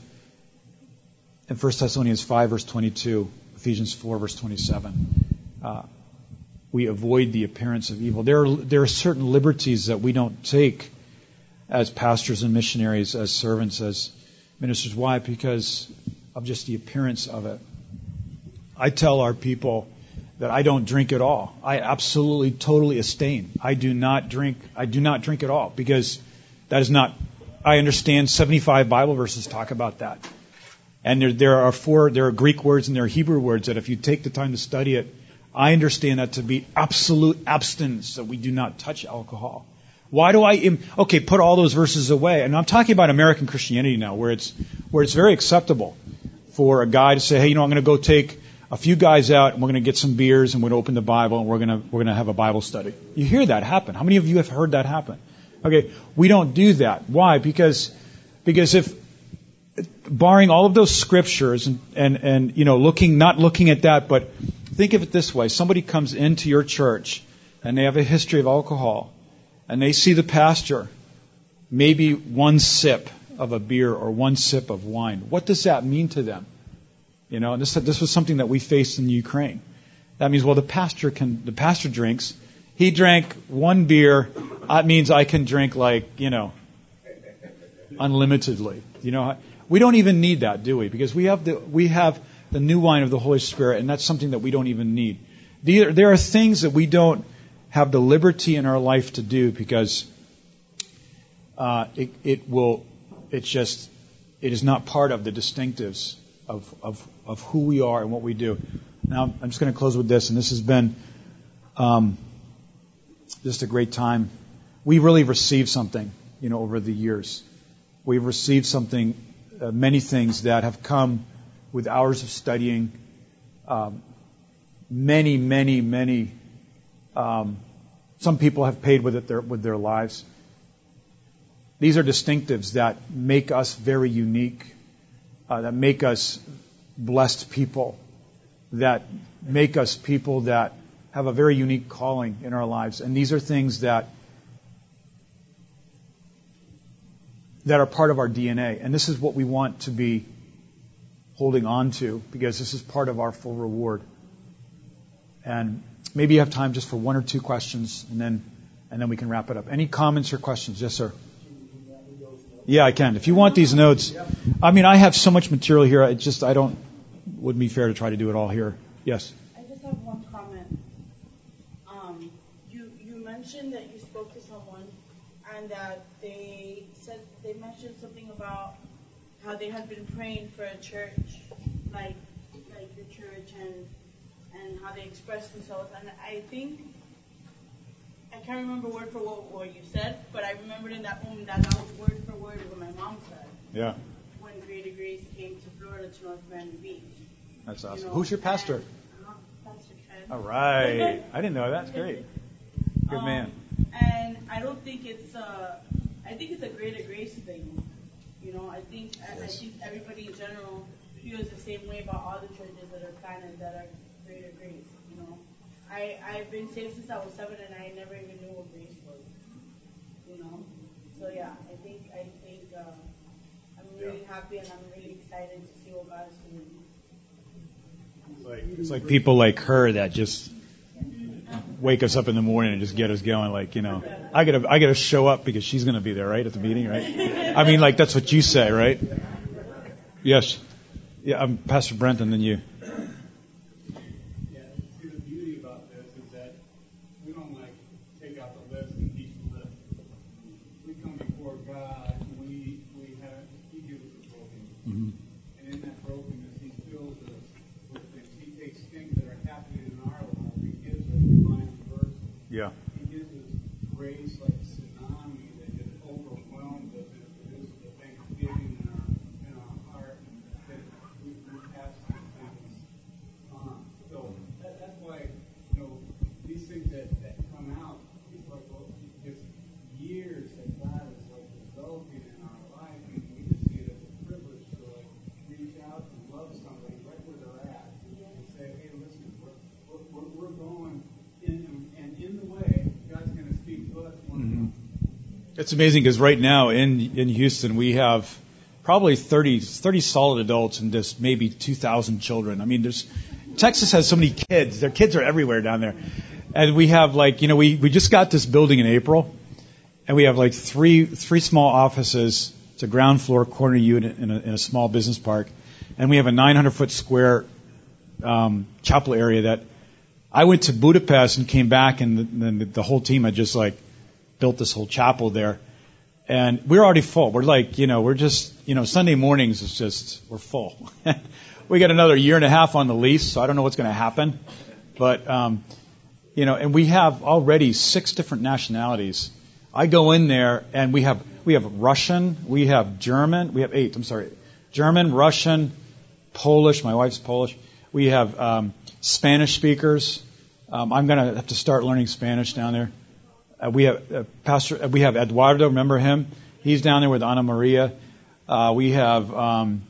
in First Thessalonians five, verse twenty-two, Ephesians four, verse twenty-seven. Uh, we avoid the appearance of evil. There are, there are certain liberties that we don't take as pastors and missionaries, as servants, as ministers. Why? Because of just the appearance of it. I tell our people that I don't drink at all. I absolutely, totally abstain. I do not drink. I do not drink at all, because that is not. I understand seventy-five Bible verses talk about that, and there, there are four. There are Greek words and there are Hebrew words that, if you take the time to study it, I understand that to be absolute abstinence. That we do not touch alcohol. Why do I? Okay, put all those verses away. And I'm talking about American Christianity now, where it's where it's very acceptable for a guy to say, hey, you know, I'm going to go take a few guys out, and we're going to get some beers, and we're going to open the Bible, and we're going to we're going to have a Bible study. You hear that happen. How many of you have heard that happen? Okay, we don't do that. Why? Because because if, barring all of those scriptures, and, and, and you know, looking not looking at that, but think of it this way: somebody comes into your church and they have a history of alcohol, and they see the pastor maybe one sip of a beer or one sip of wine, what does that mean to them? You know, and this this was something that we faced in Ukraine. That means, well, the pastor can the pastor drinks. He drank one beer. That means I can drink like, you know, unlimitedly. You know, we don't even need that, do we? Because we have the we have the new wine of the Holy Spirit, and that's something that we don't even need. There, there are things that we don't have the liberty in our life to do because uh, it, it will. It's just it is not part of the distinctives of of of who we are and what we do. Now, I'm just going to close with this, and this has been um, just a great time. We really received something, you know, over the years. We've received something, uh, many things that have come with hours of studying, um, many, many, many. Um, some people have paid with it their, with their lives. These are distinctives that make us very unique, uh, that make us blessed people, that make us people that have a very unique calling in our lives. And these are things that that are part of our D N A. And this is what we want to be holding on to, because this is part of our full reward. And maybe you have time just for one or two questions, and then and then we can wrap it up. Any comments or questions? Yes, sir. Yeah, I can. If you want these notes, I mean, I have so much material here. It just I don't wouldn't be fair to try to do it all here. Yes. I just have one comment. Um, you you mentioned that you spoke to someone, and that they said they mentioned something about how they had been praying for a church, like like your church, and and how they expressed themselves. And I think I can't remember word for word what you said, but I remembered in that moment that that was word for word what my mom said. Yeah. When Greater Grace came to Florida to North Miami Beach. That's awesome. You know, Who's your pastor? And, uh, Pastor Ken. All right. I didn't know that. That's great. Good um, man. And I don't think it's a, I think it's a Greater Grace thing. You know, I think I, I think everybody in general feels the same way about all the churches that are planted that are Greater Grace. You know, I I've been saved since I was seven, and I never even knew what grace was. You know, so yeah, I think I think uh, I'm really happy, and I'm really excited to see what God is doing. It's like, it's like people like her that just wake us up in the morning and just get us going. Like, you know, I gotta, I gotta show up because she's gonna be there, right, at the meeting, right? I mean, like that's what you say, right? Yes. Yeah, I'm Pastor Brent, and then you. Yeah. See, the beauty about this is that we don't like take out the list and teach the list. We come before God, and we we have He gives us brokenness, Mm-hmm. and in that brokenness, He fills us with things. He takes things that are happening in our life. He gives us divine reversal. Yeah. He gives us grace like a tsunami that just overwhelms us and produces the thanksgiving in our in our heart, and that we, we pass these things on. So that, that's why, you know, these things that, that come out, it's like, well, just years that God is like developing in our life, and we just see it as a privilege to like reach out and love somebody right where they're at, and say, hey, listen, we're we're, we're, we're going in, and in the way God's going to speak to us one Mm-hmm. time. It's amazing because right now in in Houston we have probably thirty, thirty solid adults and just maybe two thousand children. I mean, there's Texas has so many kids. Their kids are everywhere down there, and we have like you know we we just got this building in April, and we have like three three small offices. It's a ground floor corner unit in a, in a small business park, and we have a nine hundred foot square um, chapel area that I went to Budapest and came back, and then the, the whole team had just like built this whole chapel there. And we're already full. We're like, you know, we're just, you know, Sunday mornings is just, we're full. We got another year and a half on the lease, so I don't know what's going to happen. But, um, you know, and we have already six different nationalities. I go in there and we have, we have Russian, we have German, we have eight, I'm sorry, German, Russian, Polish, my wife's Polish. We have um, Spanish speakers. Um, I'm going to have to start learning Spanish down there. Uh, we have uh, Pastor. Uh, we have Eduardo. Remember him? He's down there with Ana Maria. Uh, we have um,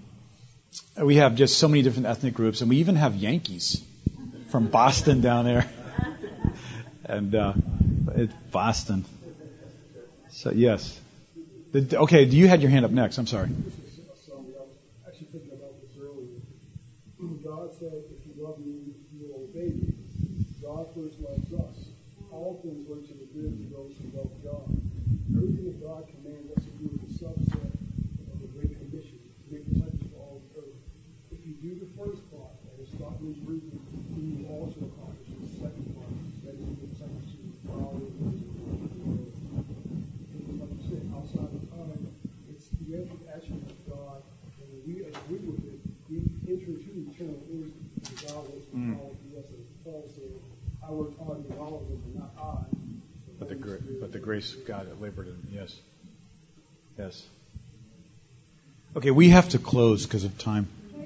we have just so many different ethnic groups, and we even have Yankees from Boston down there. and uh, it's Boston. So yes. The, okay, you had your hand up next. I'm sorry. Sorry, I was actually thinking about this earlier. God said, if you love me, you will obey me. God first loves us. All things work to the good to those who love God. Everything that God commands us to do is a subset of the Great Commission, to make disciples of all the earth. If you do the first part, that is start with reason, then you also accomplish the second part, that is the disciples to follow the word. Like you said, outside of time, it's the action of God, and when we agree with it, we enter into eternal wisdom. And God was mm. all to us, as Paul said, I worked hard in all of them, but not I. But the, gra- but the grace of God that labored in, yes. Yes. Okay, we have to close because of time.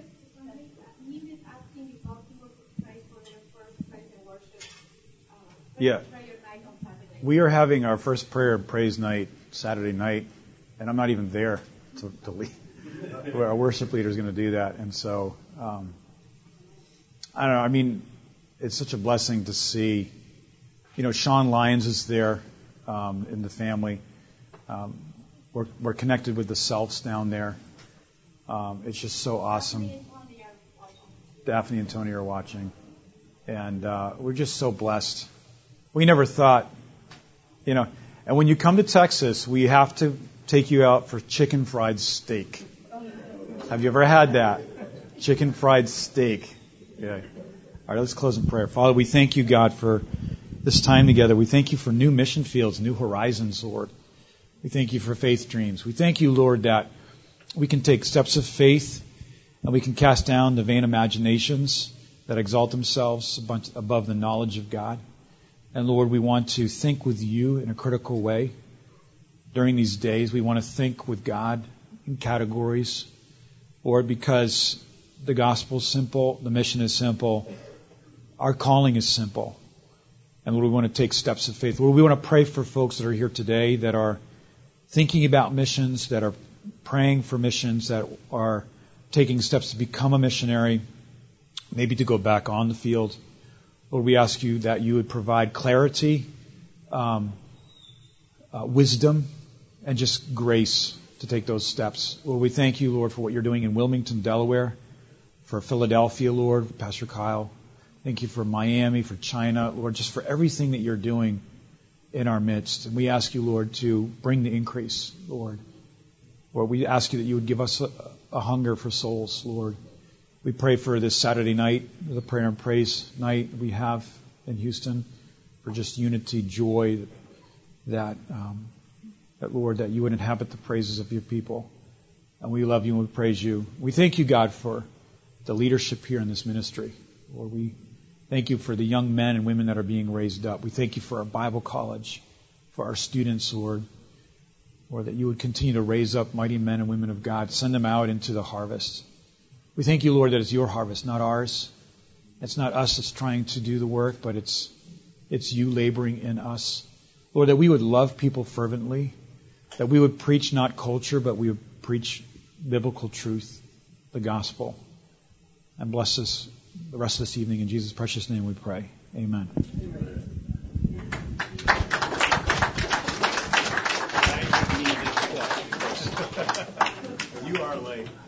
Yeah. We are having our first prayer and praise night Saturday night, and I'm not even there to, to lead. Our worship leader is going to do that, and so um, I don't know. I mean, it's such a blessing to see. You know, Sean Lyons is there um, in the family. Um, we're, we're connected with the Selfs down there. Um, it's just so awesome. Daphne and Tony are watching, and uh, we're just so blessed. We never thought, you know, and when you come to Texas, we have to take you out for chicken fried steak. Have you ever had that? Chicken fried steak. Yeah. All right, let's close in prayer. Father, we thank you, God, for this time together. We thank you for new mission fields, new horizons, Lord. We thank you for faith dreams. We thank you, Lord, that we can take steps of faith and we can cast down the vain imaginations that exalt themselves above the knowledge of God. And Lord, we want to think with you in a critical way. During these days, we want to think with God in categories. Lord, because the gospel is simple, the mission is simple, our calling is simple. And Lord, we want to take steps of faith. Lord, we want to pray for folks that are here today that are thinking about missions, that are praying for missions, that are taking steps to become a missionary, maybe to go back on the field. Lord, we ask you that you would provide clarity, um, uh, wisdom, and just grace to take those steps. Lord, we thank you, Lord, for what you're doing in Wilmington, Delaware, for Philadelphia, Lord, Pastor Kyle. Thank you for Miami, for China, Lord, just for everything that you're doing in our midst. And we ask you, Lord, to bring the increase, Lord. Lord, we ask you that you would give us a, a hunger for souls, Lord. We pray for this Saturday night, the prayer and praise night we have in Houston, for just unity, joy, that, um, that, Lord, that you would inhabit the praises of your people. And we love you and we praise you. We thank you, God, for the leadership here in this ministry. Lord, we thank you for the young men and women that are being raised up. We thank you for our Bible college, for our students, Lord. Lord, that you would continue to raise up mighty men and women of God, send them out into the harvest. We thank you, Lord, that it's your harvest, not ours. It's not us that's trying to do the work, but it's it's you laboring in us. Lord, that we would love people fervently, that we would preach not culture, but we would preach biblical truth, the gospel. And bless us the rest of this evening. In Jesus' precious name we pray. Amen. You are late.